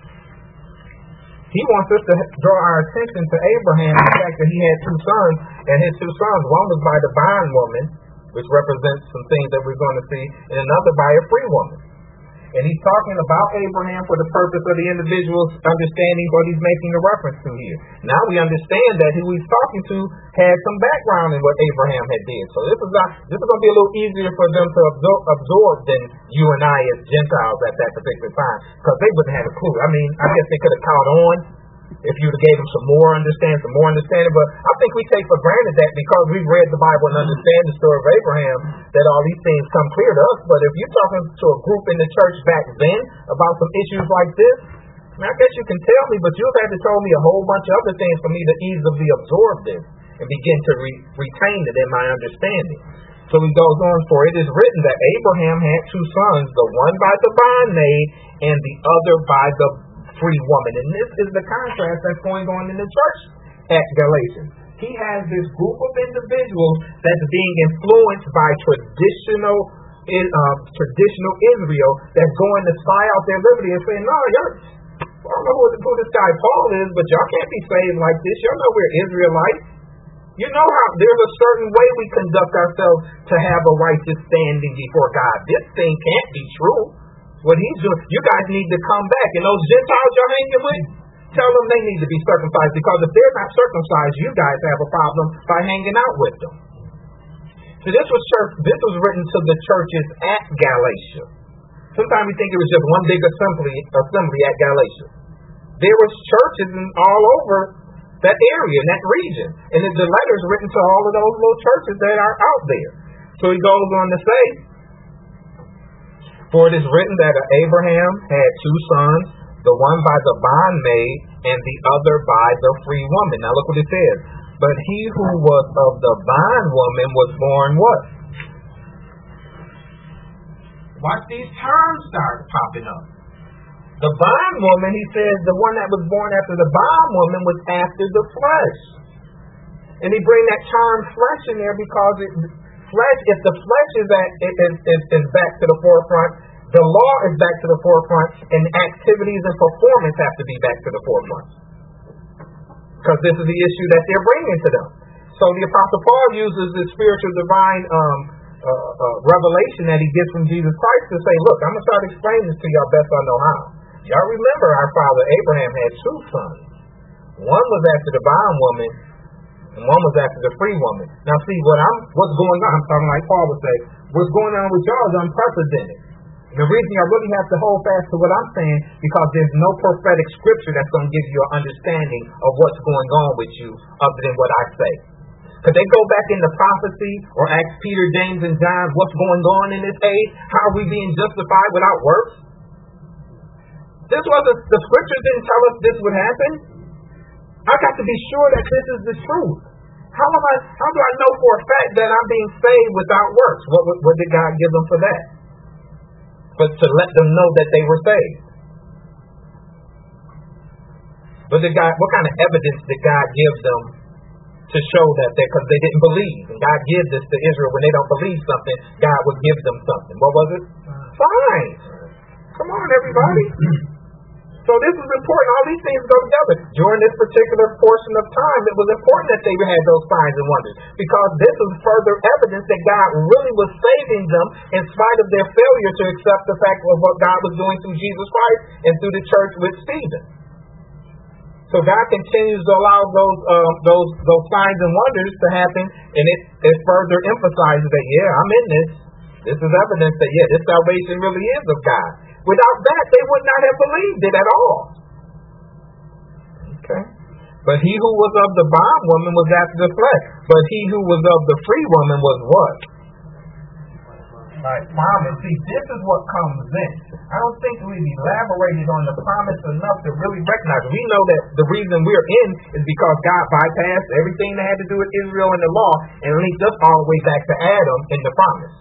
He wants us to draw our attention to Abraham, the fact that he had two sons, and his two sons, one was by the bondwoman, which represents some things that we're going to see, and another by a free woman. And he's talking about Abraham for the purpose of the individual's understanding what he's making a reference to here. Now we understand that who he's talking to had some background in what Abraham had did. So this is going to be a little easier for them to absorb than you and I as Gentiles at that particular time, because they wouldn't have a clue. I mean, I guess they could have caught on if you would have gave them some more understanding. But I think we take for granted that because we've read the Bible and understand the story of Abraham, that all these things come clear to us. But if you're talking to a group in the church back then about some issues like this, I guess you can tell me, but you've had to tell me a whole bunch of other things for me to easily absorb this and begin to retain it in my understanding. So he goes on, for it is written that Abraham had two sons, the one by the bondmaid and the other by the free woman. And this is the contrast that's going on in the church at Galatians. He has this group of individuals that's being influenced by traditional Israel that's going to spy out their liberty and saying, no, I don't know who this guy Paul is, but y'all can't be saved like this. Y'all know we're Israelites. You know how there's a certain way we conduct ourselves to have a righteous standing before God. This thing can't be true. What he's doing, you guys need to come back. And those Gentiles you're hanging with, tell them they need to be circumcised, because if they're not circumcised, you guys have a problem by hanging out with them. So this was written to the churches at Galatia. Sometimes we think it was just one big assembly at Galatia. There was churches all over that area, in that region. And the letters written to all of those little churches that are out there. So he goes on to say, for it is written that Abraham had two sons, the one by the bondmaid and the other by the free woman. Now look what it says. But he who was of the bondwoman was born what? Watch these terms start popping up. The bondwoman, he says, the one that was born after the bondwoman was after the flesh. And he bring that term flesh in there because if the flesh is back to the forefront, the law is back to the forefront, and activities and performance have to be back to the forefront. Because this is the issue that they're bringing to them. So the Apostle Paul uses the spiritual divine revelation that he gets from Jesus Christ to say, look, I'm going to start explaining this to y'all best I know how. Y'all remember our father Abraham had two sons. One was after the bondwoman, and one was after the free woman. Now see, what's going on, I'm talking like Paul would say, what's going on with y'all is unprecedented. And the reason I really have to hold fast to what I'm saying, because there's no prophetic scripture that's going to give you an understanding of what's going on with you other than what I say. Could they go back into prophecy or ask Peter, James, and John what's going on in this age? How are we being justified without works? This wasn't, the scriptures didn't tell us this would happen. I got to be sure that this is the truth. How do I know for a fact that I'm being saved without works? What did God give them for that? But to let them know that they were saved. What kind of evidence did God give them to show that because they didn't believe? And God gives this to Israel when they don't believe something, God would give them something. What was it? Signs. Come on, everybody. So this is important. All these things go together. During this particular portion of time, it was important that they had those signs and wonders, because this was further evidence that God really was saving them in spite of their failure to accept the fact of what God was doing through Jesus Christ and through the church with Stephen. So God continues to allow those signs and wonders to happen, and it further emphasizes that, I'm in this. This is evidence that, this salvation really is of God. Without that, they would not have believed it at all. Okay. But he who was of the bondwoman was after the flesh. But he who was of the free woman was what? Right, promise. See, this is what comes in. I don't think we've elaborated on the promise enough to really recognize it. We know that the reason we're in is because God bypassed everything that had to do with Israel and the law and linked us all the way back to Adam in the promise.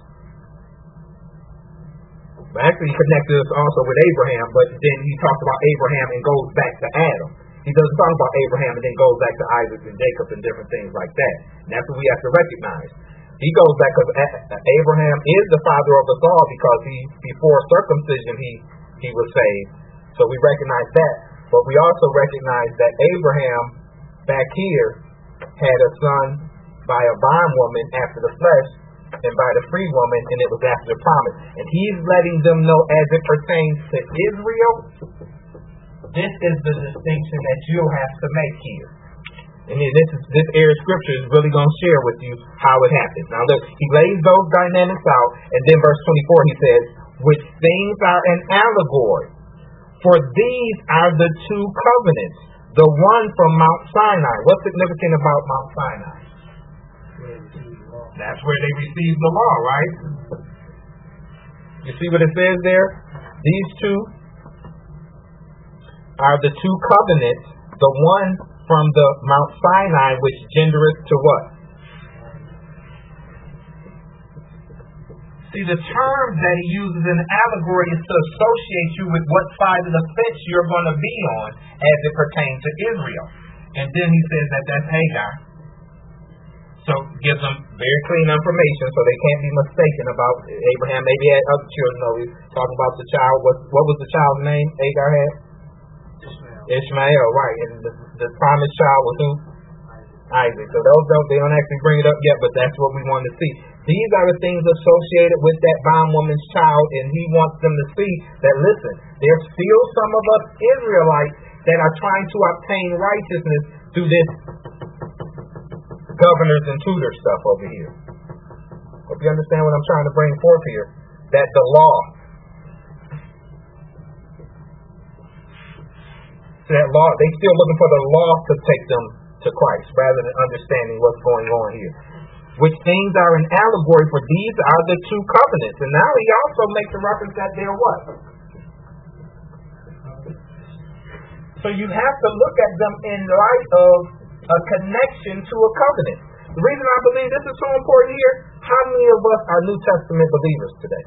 But actually, he connected us also with Abraham, but then he talks about Abraham and goes back to Adam. He doesn't talk about Abraham and then goes back to Isaac and Jacob and different things like that. And that's what we have to recognize. He goes back because Abraham is the father of us all, because before circumcision he was saved. So we recognize that. But we also recognize that Abraham back here had a son by a bondwoman after the flesh, and by the free woman, and it was after the promise. And he's letting them know, as it pertains to Israel, this is the distinction that you'll have to make here. And then this area of scripture is really going to share with you how it happens. Now look, he lays those dynamics out, and then verse 24 he says, which things are an allegory. For these are the two covenants, the one from Mount Sinai. What's significant about Mount Sinai? That's where they received the law, right? You see what it says there? These two are the two covenants, the one from the Mount Sinai, which gendereth to what? See, the term that he uses in allegory is to associate you with what side of the fence you're going to be on as it pertains to Israel. And then he says that that's Hagar. So gives them very clean information so they can't be mistaken about Abraham. Maybe he had other children. No, he's talking about the child. What was the child's name Hagar had? Ishmael, right. And the promised child was who? Isaac. So they don't actually bring it up yet, but that's what we want to see. These are the things associated with that bondwoman's child, and he wants them to see that, listen, there's still some of us Israelites that are trying to obtain righteousness through this governors and tutors stuff over here. Hope you understand what I'm trying to bring forth here. That the law, they still looking for the law to take them to Christ rather than understanding what's going on here. Which things are an allegory, for these are the two covenants. And now he also makes a reference that they're what? So you have to look at them in light of a connection to a covenant. The reason I believe this is so important here, how many of us are New Testament believers today?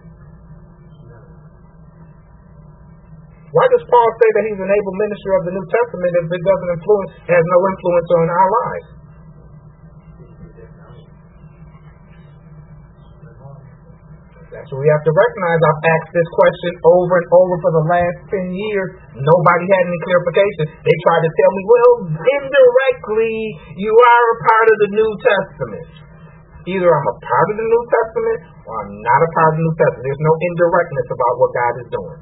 Why does Paul say that he's an able minister of the New Testament if it has no influence on our lives? That's what we have to recognize. I've asked this question over and over for the last 10 years. Nobody had any clarification. They tried to tell me, well, indirectly, you are a part of the New Testament. Either I'm a part of the New Testament or I'm not a part of the New Testament. There's no indirectness about what God is doing.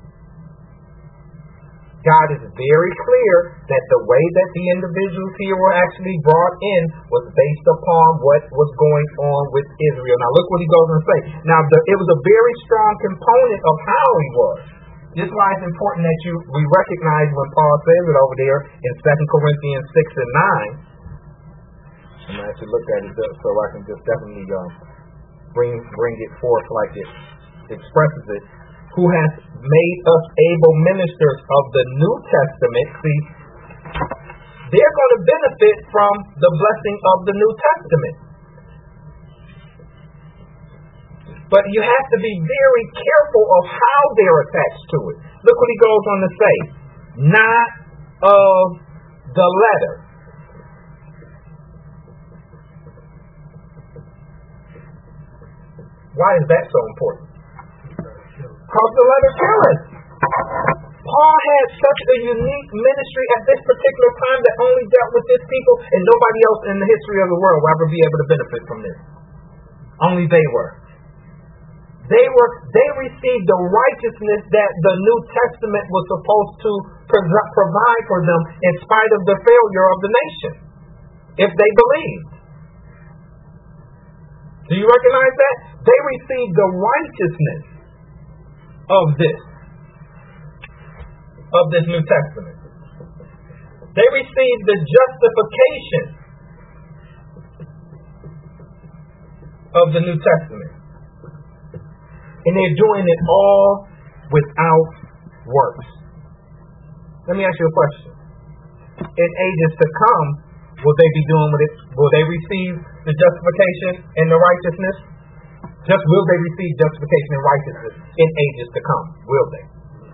God is very clear that the way that the individuals here were actually brought in was based upon what was going on with Israel. Now look what he goes on to say. Now it was a very strong component of how he was. This is why it's important that we recognize when Paul says it over there in 2 Corinthians 6 and 9. I'm going to actually look at it so I can just definitely bring it forth like it expresses it. Who has made us able ministers of the New Testament. See, they're going to benefit from the blessing of the New Testament. But you have to be very careful of how they're attached to it. Look what he goes on to say. Not of the letter. Why is that so important? Because the letter tells us. Paul had such a unique ministry at this particular time that only dealt with this people, and nobody else in the history of the world will ever be able to benefit from this. Only they were. They received the righteousness that the New Testament was supposed to provide for them in spite of the failure of the nation, if they believed. Do you recognize that? They received the righteousness of this New Testament. They received the justification of the New Testament. And they're doing it all without works. Let me ask you a question. In ages to come, will they be doing with it? Will they receive the justification and the righteousness? Will they receive justification and righteousness in ages to come? Will they?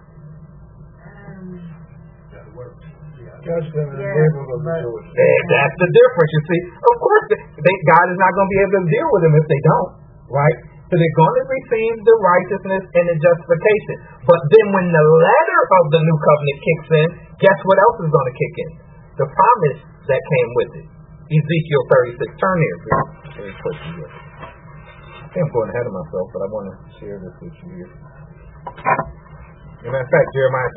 That's the difference, you see. Of course, God is not going to be able to deal with them if they don't, right? So they're going to receive the righteousness and the justification. But then when the letter of the new covenant kicks in, guess what else is going to kick in? The promise that came with it. Ezekiel 36. Turn here, please. Very quickly here. I think I'm going ahead of myself, but I want to share this with you here. As a matter of fact, Jeremiah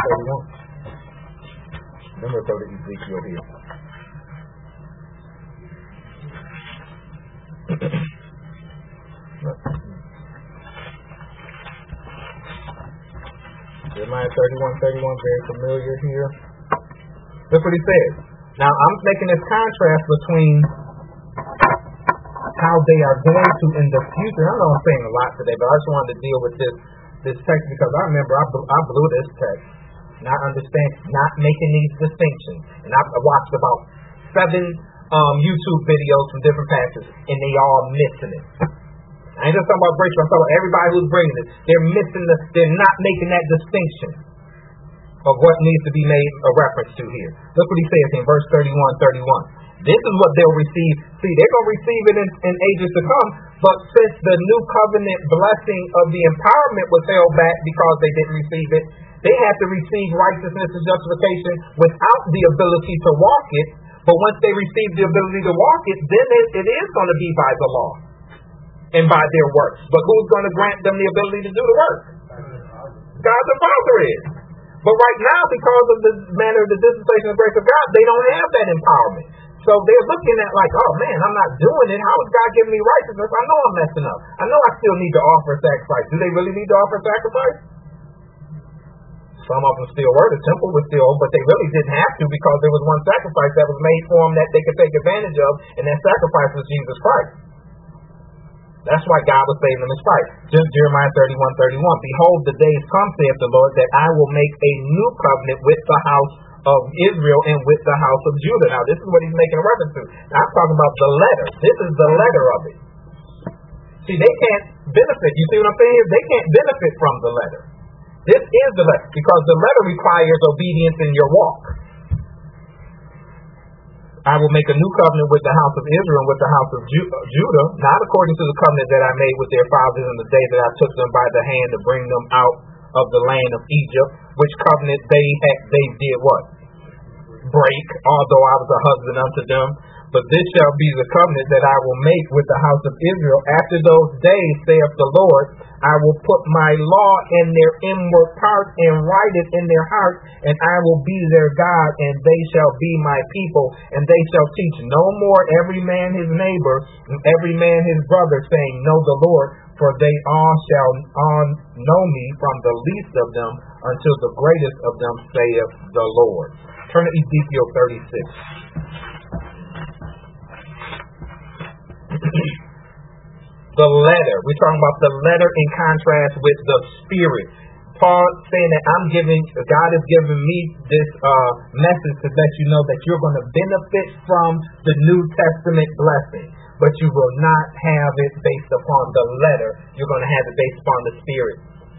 31:31. Then we'll go to Ezekiel here. Jeremiah 31:31, very familiar here. Look what he says. Now, I'm making this contrast between how they are going to in the future. I know I'm saying a lot today, but I just wanted to deal with this text because I remember I blew this text. Not making these distinctions. And I've watched about 7 YouTube videos from different pastors, and they all missing it. I ain't just talking about breakthrough. I'm talking about everybody who's bringing it. They're not making that distinction of what needs to be made a reference to here. Look what he says in verse 31:31. This is what they'll receive. See, they're going to receive it in ages to come, but since the new covenant blessing of the empowerment was held back because they didn't receive it, they had to receive righteousness and justification without the ability to walk it. But once they receive the ability to walk it, then it is going to be by the law and by their works. But who's going to grant them the ability to do the work? God the Father is. But right now, because of the manner of the dispensation of the grace of God, they don't have that empowerment. So they're looking at like, oh man, I'm not doing it. How is God giving me righteousness? I know I'm messing up. I know I still need to offer a sacrifice. Do they really need to offer a sacrifice? Some of them still were. The temple was still, but they really didn't have to because there was one sacrifice that was made for them that they could take advantage of, and that sacrifice was Jesus Christ. That's why God was saving them in spite. Just Jeremiah 31:31. Behold, the days come, saith the Lord, that I will make a new covenant with the house of Israel and with the house of Judah. Now, this is what he's making a reference to. Now, I'm talking about the letter. This is the letter of it. See, they can't benefit. You see what I'm saying? They can't benefit from the letter. This is the letter, because the letter requires obedience in your walk. I will make a new covenant with the house of Israel and with the house of Judah, not according to the covenant that I made with their fathers in the day that I took them by the hand to bring them out of the land of Egypt, which covenant they did what? Break, although I was a husband unto them. But this shall be the covenant that I will make with the house of Israel. After those days, saith the Lord, I will put my law in their inward parts and write it in their hearts, and I will be their God, and they shall be my people, and they shall teach no more every man his neighbor, and every man his brother, saying, Know the Lord, for they all shall know me, from the least of them until the greatest of them, saith the Lord. Turn to Ezekiel 36. the letter. We're talking about the letter in contrast with the spirit. Paul saying that God has given me this message to let you know that you're going to benefit from the New Testament blessing. But you will not have it based upon the letter. You're going to have it based upon the spirit.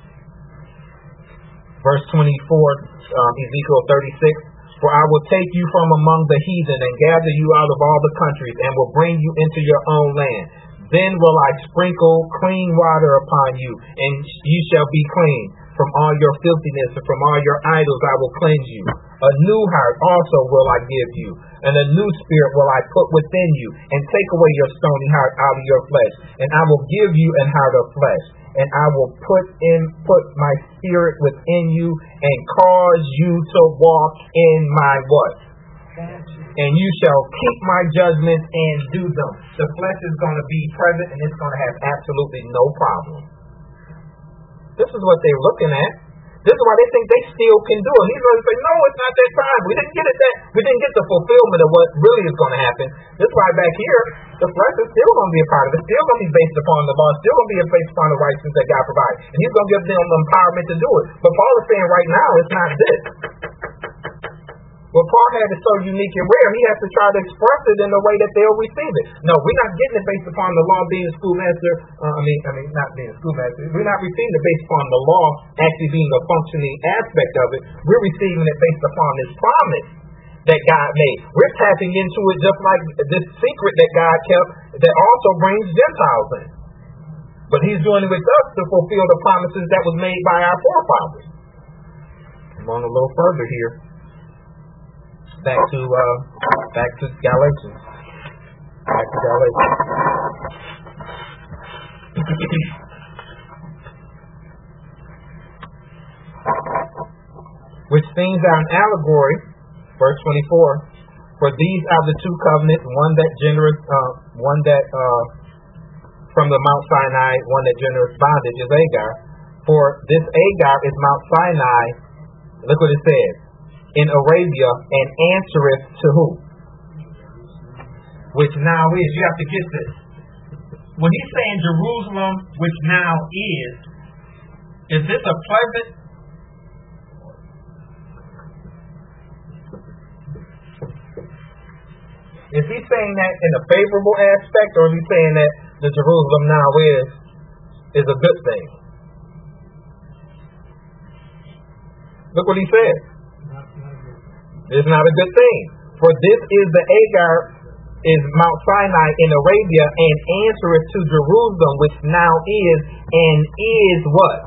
Verse 24, Ezekiel 36. For I will take you from among the heathen and gather you out of all the countries and will bring you into your own land. Then will I sprinkle clean water upon you, and you shall be clean. From all your filthiness and from all your idols I will cleanse you. A new heart also will I give you, and a new spirit will I put within you, and take away your stony heart out of your flesh. And I will give you an heart of flesh, and I will put my spirit within you, and cause you to walk in my what? And you shall keep my judgments and do them. The flesh is going to be present, and it's going to have absolutely no problem. This is what they're looking at. This is why they think they still can do it. He's going to say, no, it's not that time. We didn't get the fulfillment of what really is going to happen. This is why back here, the flesh is still going to be a part of it. It's still going to be based upon the law. It's still going to be based upon the righteousness that God provides. And he's going to give them the empowerment to do it. But Paul is saying right now, it's not this. What Paul had is so unique and rare, he has to try to express it in a way that they'll receive it. No, we're not getting it based upon the law being a schoolmaster. Not being a schoolmaster. We're not receiving it based upon the law actually being a functioning aspect of it. We're receiving it based upon this promise that God made. We're tapping into it just like this secret that God kept that also brings Gentiles in. But he's doing it with us to fulfill the promises that was made by our forefathers. I'm on a little further here. Back to Galatians. Which things are an allegory, verse 24. For these are the two covenants, one that from the Mount Sinai, one that generous bondage is Agar. For this Agar is Mount Sinai. Look what it says. In Arabia, and answereth to who? Which now is. You have to get this. When he's saying Jerusalem, which now is this a pleasant? Is he saying that in a favorable aspect, or is he saying that the Jerusalem now is a good thing? Look what he says. It's not a good thing. For this is the Agar is Mount Sinai in Arabia, and answereth to Jerusalem, which now is, and is what?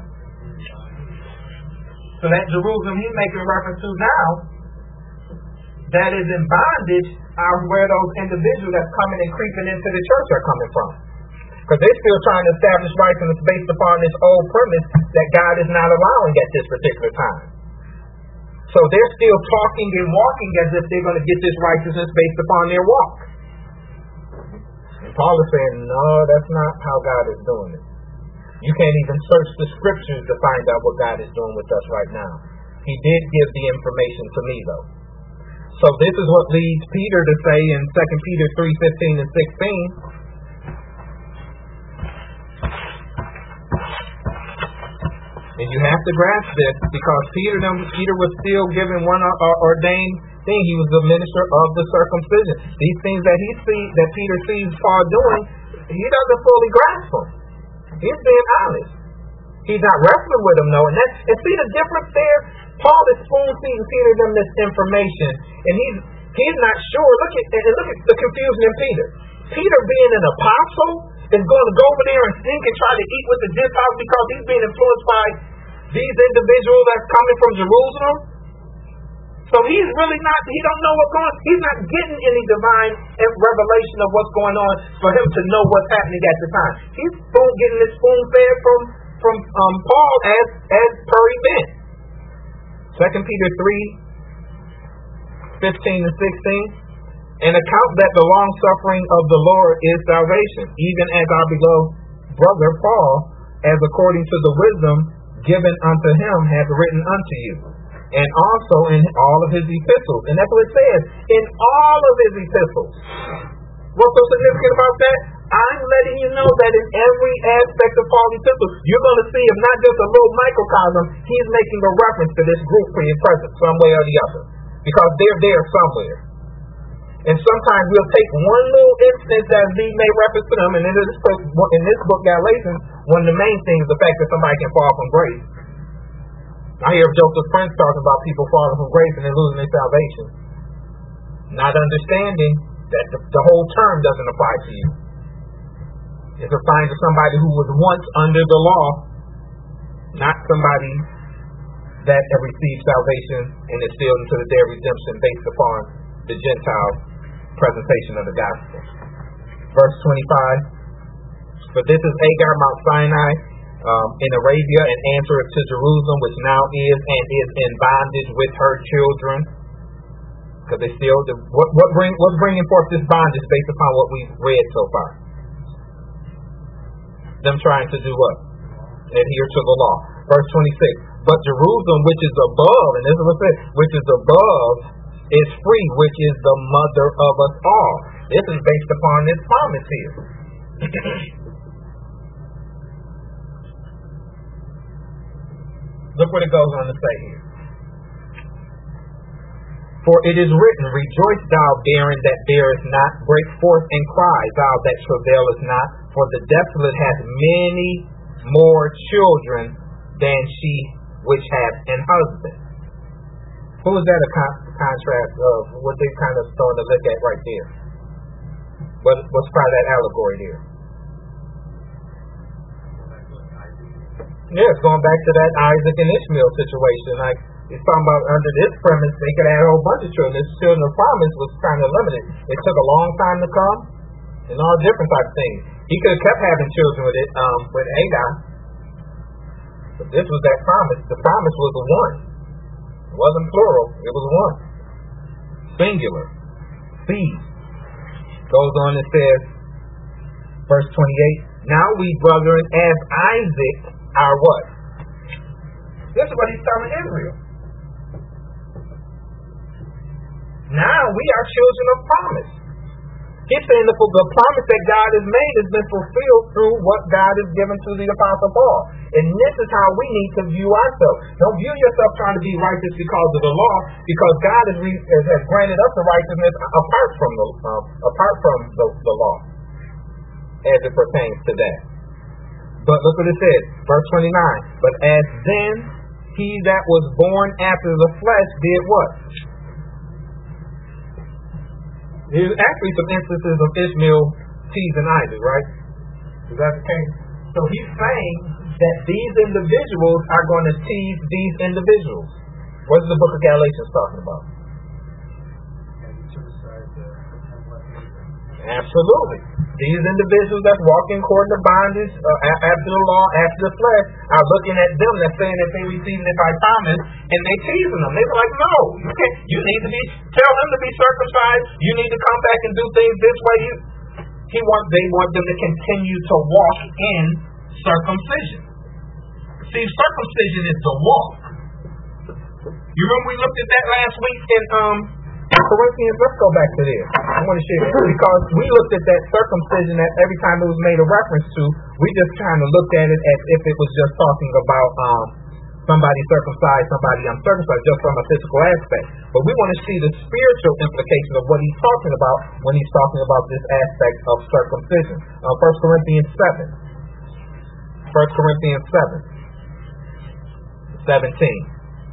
So that Jerusalem he's making reference to now, that is in bondage, are where those individuals that's coming and creeping into the church are coming from. Because they're still trying to establish righteousness based upon this old premise that God is not allowing at this particular time. So they're still talking and walking as if they're going to get this righteousness based upon their walk. And Paul is saying, no, that's not how God is doing it. You can't even search the scriptures to find out what God is doing with us right now. He did give the information to me, though. So this is what leads Peter to say in 2 Peter 3:15 and 16, and you have to grasp this because Peter was still given one ordained thing. He was the minister of the circumcision. These things that Peter sees Paul doing, he doesn't fully grasp them. He's being honest. He's not wrestling with them, and see the difference there. Paul is spoon-feeding Peter them this information, and he's not sure. Look at the confusion in Peter. Peter, being an apostle, is going to go over there and think and try to eat with the Gentiles because he's being influenced by these individuals that's coming from Jerusalem. So he's really not, he don't know what's going on. He's not getting any divine revelation of what's going on for him to know what's happening at the time. He's getting this spoon fed from Paul as per event. 2 Peter 3:15 and 16. And account that the long suffering of the Lord is salvation, even as our beloved brother Paul, as according to the wisdom given unto him, hath written unto you, and also in all of his epistles. And that's what it says, in all of his epistles. What's so significant about that? I'm letting you know that in every aspect of Paul's epistle, you're going to see if not just a little microcosm, he's making a reference to this group being present some way or the other. Because they're there somewhere. And sometimes we'll take one little instance that being made reference to them, and in this book, Galatians, one of the main things is the fact that somebody can fall from grace. I hear Joseph Prince talking about people falling from grace and they're losing their salvation. Not understanding that the whole term doesn't apply to you. It's applying to somebody who was once under the law, not somebody that have received salvation and is still into the day of redemption based upon the Gentile presentation of the gospel. Verse 25. For this is Agar Mount Sinai in Arabia, and answereth to Jerusalem, which now is and is in bondage with her children. Because they still, what's bringing forth this bondage based upon what we've read so far? Them trying to do what? Adhere to the law. Verse 26. But Jerusalem, which is above, and this is what it says, which is above, is free, which is the mother of us all. This is based upon this promise here. Look what it goes on to say here. For it is written, rejoice thou barren that bearest not, break forth and cry, thou that travailest not, for the desolate hath many more children than she which hath an husband. Who is that a contrast of what they kind of starting to look at right there? What's part of that allegory there? Yeah, it's going back to that Isaac and Ishmael situation. Like, he's talking about under this premise, they could have a whole bunch of children. This children of promise was kind of limited. It took a long time to come and all different types of things. He could have kept having children with Agar. But this was that promise. The promise was the one. It wasn't plural. It was one. Singular. Seed. Goes on and says, verse 28, now we, brethren, as Isaac, our what? This is what he's telling Israel. Now we are children of promise. He's saying that the promise that God has made has been fulfilled through what God has given to the Apostle Paul. And this is how we need to view ourselves. Don't view yourself trying to be righteous because of the law, because God has granted us the righteousness apart from the law, as it pertains to that. But look what it says, verse 29. But as then he that was born after the flesh did what? There's actually some instances of Ishmael teasing Isaac, right? Is that the case? So he's saying that these individuals are going to tease these individuals. What is the book of Galatians talking about? Absolutely. These individuals that's walking according to bondage, after the law, after the flesh, are looking at them that's saying that they received it by promise, and they teasing them. They're like, no, you can't. You need to tell them to be circumcised. You need to come back and do things this way. They want them to continue to walk in circumcision. See, circumcision is the walk. You remember we looked at that last week in Corinthians? Let's go back to there. I want to share that because we looked at that circumcision that every time it was made a reference to, we just kind of looked at it as if it was just talking about somebody circumcised, somebody uncircumcised, just from a physical aspect. But we want to see the spiritual implication of what he's talking about when he's talking about this aspect of circumcision. 1 Corinthians 7. 1 Corinthians 7. 17.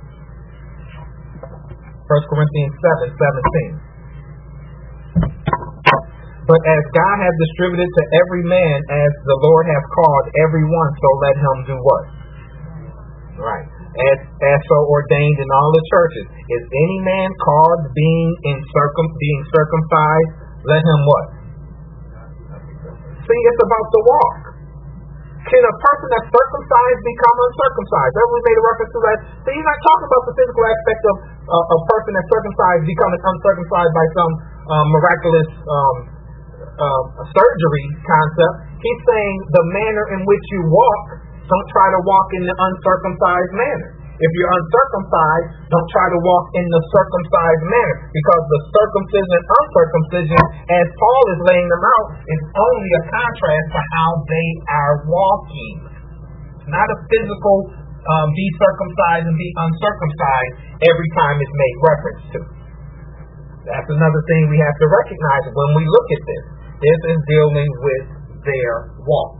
1 Corinthians 7:17. But as God hath distributed to every man as the Lord hath called every one, so let him do what? Right. As so ordained in all the churches. Is any man called being circumcised? Let him what? See, it's about the walk. Can a person that's circumcised become uncircumcised? That we made a reference to that. So he's not talking about the physical aspect of a person that's circumcised becoming uncircumcised by some miraculous surgery concept. He's saying the manner in which you walk, don't try to walk in the uncircumcised manner. If you're uncircumcised, don't try to walk in the circumcised manner, because the circumcision and uncircumcision, as Paul is laying them out, is only a contrast to how they are walking. It's not a physical be circumcised and be uncircumcised every time it's made reference to. That's another thing we have to recognize when we look at this. This is dealing with their walk.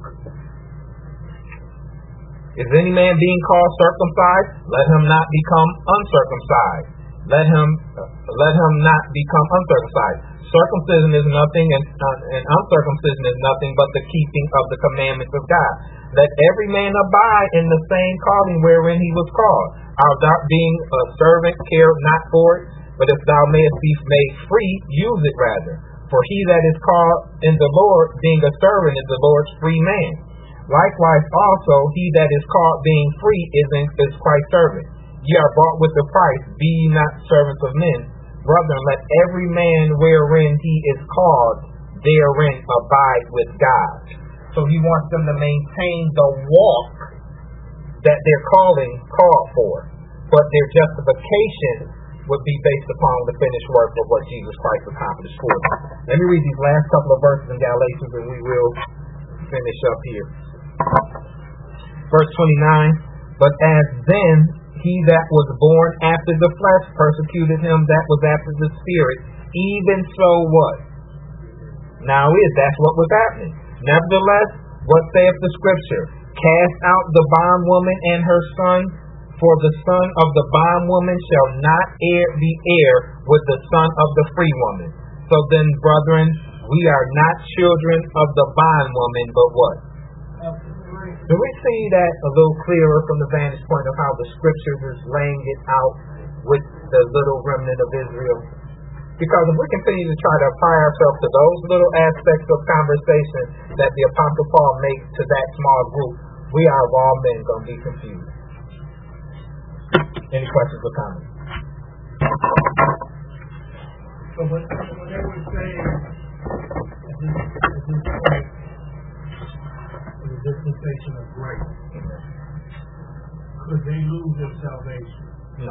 Is any man being called circumcised? Let him not become uncircumcised. Let him not become uncircumcised. Circumcision is nothing, and uncircumcision is nothing but the keeping of the commandments of God. Let every man abide in the same calling wherein he was called. Our being a servant, care not for it, but if thou mayest be made free, use it rather. For he that is called in the Lord, being a servant, is the Lord's free man. Likewise also, he that is called being free is Christ's servant. Ye are bought with a price, be ye not servants of men. Brethren, let every man wherein he is called, therein abide with God. So he wants them to maintain the walk that their calling called for. But their justification would be based upon the finished work of what Jesus Christ accomplished for them. Let me read these last couple of verses in Galatians and we will finish up here. Verse 29, but as then he that was born after the flesh persecuted him that was after the spirit, even so what? Now that's what was happening. Nevertheless, what saith the scripture? Cast out the bondwoman and her son, for the son of the bondwoman shall not be heir with the son of the free woman. So then, brethren, we are not children of the bondwoman, but what? Do we see that a little clearer from the vantage point of how the scriptures is laying it out with the little remnant of Israel? Because if we continue to try to apply ourselves to those little aspects of conversation that the Apostle Paul makes to that small group, we are of all men going to be confused. Any questions or comments? So when they were saying at this point, the dispensation of grace, could they lose their salvation? No.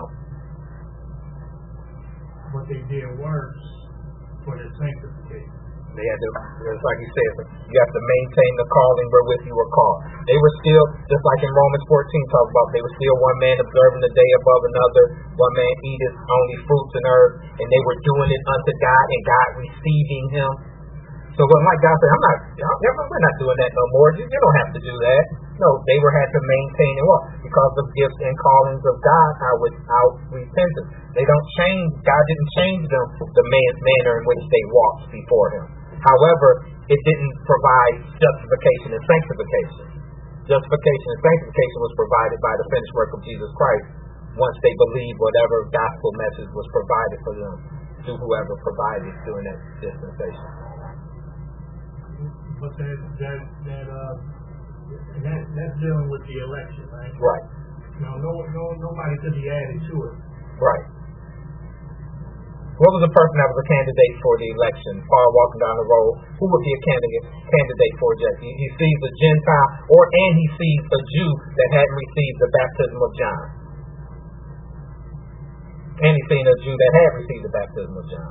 But they did works for their sanctification. They had to, it's like you said, you have to maintain the calling wherewith you were called. They were still, just like in Romans 14 talks about, they were still one man observing the day above another, one man eateth only fruits and herbs, and they were doing it unto God, and God receiving him. So when like God said, we're not doing that no more. You don't have to do that. No, they had to maintain it what? Because the gifts and callings of God are without repentance. They don't change. God didn't change them, the man's manner in which they walked before him. However, it didn't provide justification and sanctification. Justification and sanctification was provided by the finished work of Jesus Christ once they believed whatever gospel message was provided for them through whoever provided during that dispensation. But that's dealing with the election, right? Right. Nobody could be added to it. Right. What was the person that was a candidate for the election? Paul walking down the road. Who would be a candidate for it? He sees a Gentile, and he sees a Jew that hadn't received the baptism of John. And he's seen a Jew that had received the baptism of John.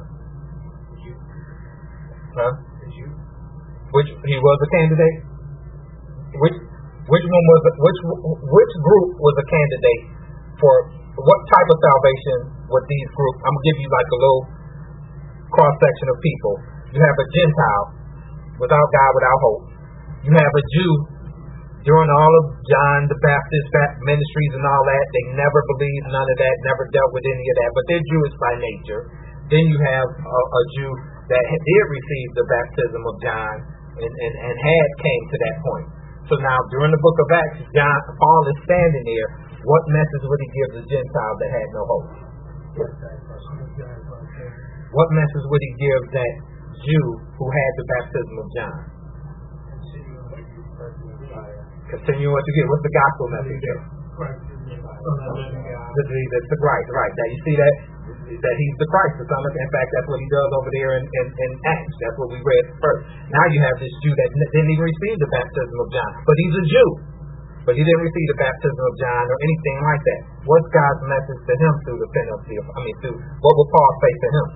Huh? Which he was a candidate? Which group was a candidate for what type of salvation would these groups? I'm gonna give you like a little cross section of people. You have a Gentile without God, without hope. You have a Jew during all of John the Baptist ministries and all that. They never believed none of that, never dealt with any of that, but they're Jewish by nature. Then you have a Jew that did receive the baptism of John and had came to that point. So now during the book of Acts, Paul is standing there. What message would he give the Gentile that had no hope? What message would he give that Jew who had the baptism of John? Continue what you get. What's the gospel message? Right. Now you see that he's the Christ, the Son of. In fact, that's what he does over there in Acts. That's what we read first. Now you have this Jew that didn't even receive the baptism of John, but he's a Jew. but he didn't receive the baptism of John or anything like that. What's God's message to him through the penalty of, through what will Paul say to him?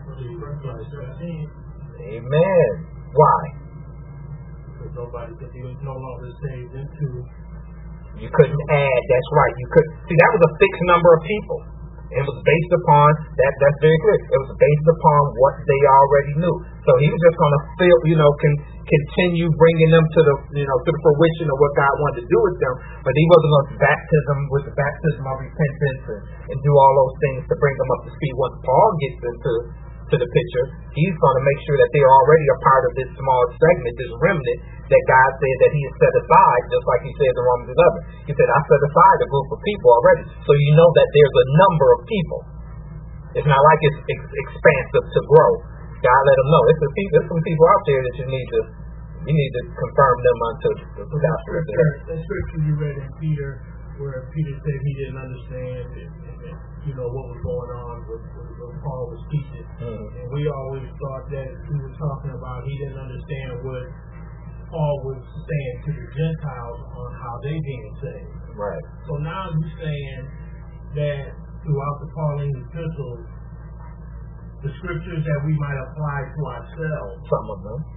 Amen. Why? Because nobody could be no longer saved into. You couldn't add. That's right. You could see that was a fixed number of people. It was based upon that. That's very clear. It was based upon what they already knew. So he was just going to continue bringing them to the to the fruition of what God wanted to do with them. But he wasn't going to baptism with the baptism of repentance and do all those things to bring them up to speed. Once Paul gets into the picture, he's going to make sure that they're already a part of this small segment, this remnant that God said that he has set aside, just like he said in Romans 11. He said, I set aside a group of people already. So you know that there's a number of people. It's not like it's expansive to grow. God let them know. There's some people out there that you need to confirm them unto the gospel. That scripture you read in Peter, where Peter said he didn't understand what was going on with what Paul was teaching. Mm-hmm. And we always thought that he was talking about he didn't understand what Paul was saying to the Gentiles on how they being saved. Right. So now you're saying that throughout the Pauline epistles, the scriptures that we might apply to ourselves. Some of them.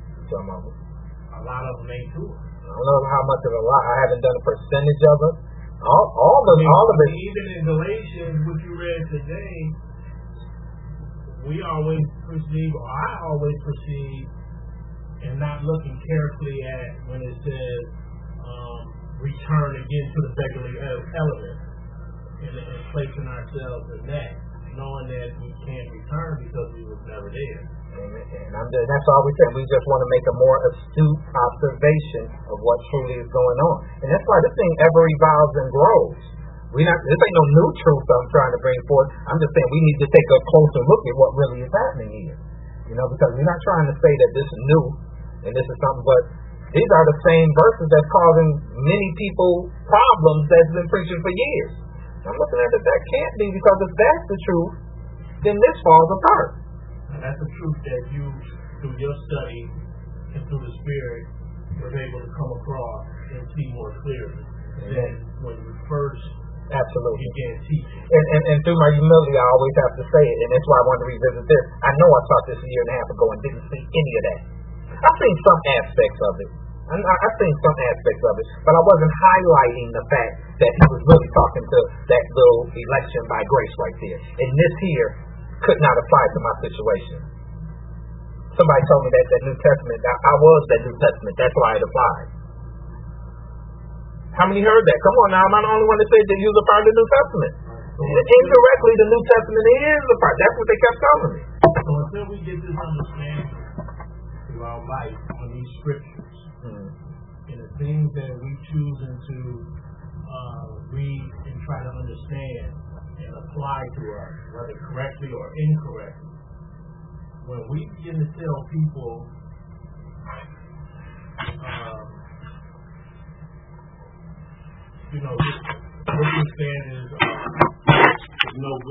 A lot of them ain't true. I don't know how much of a lot. I haven't done a percentage of it. All of it. Even in Galatians, what you read today, we always perceive, or I always perceive, and not looking carefully at when it says return again to the beggarly element, and placing ourselves in that, knowing that we can't return because we was never there. And that's all we said. We just want to make a more astute observation of what truly is going on. And that's why this thing ever evolves and grows. This ain't no new truth I'm trying to bring forth. I'm just saying we need to take a closer look at what really is happening here. Because we're not trying to say that this is new and this is something, but these are the same verses that's causing many people problems that's been preaching for years. I'm looking at that can't be, because if that's the truth, then this falls apart. And that's the truth that you, through your study and through the Spirit, was able to come across and see more clearly than when you first began teaching. And through my humility, I always have to say it, and that's why I wanted to revisit this. I know I taught this a year and a half ago and didn't see any of that. I've seen some aspects of it. I've seen some aspects of it, but I wasn't highlighting the fact that he was really talking to that little election by grace right there. And this here could not apply to my situation. Somebody told me that New Testament, I was that New Testament, that's why it applied. How many heard that? Come on now, I'm not the only one that said that you was a part of the New Testament. Indirectly, the New Testament is a part. That's what they kept telling me. So until we get this understanding through our life on these scriptures, and the things that we choosing to read and try to understand and apply to us, whether correctly or incorrectly, when we begin to tell people what we stand is no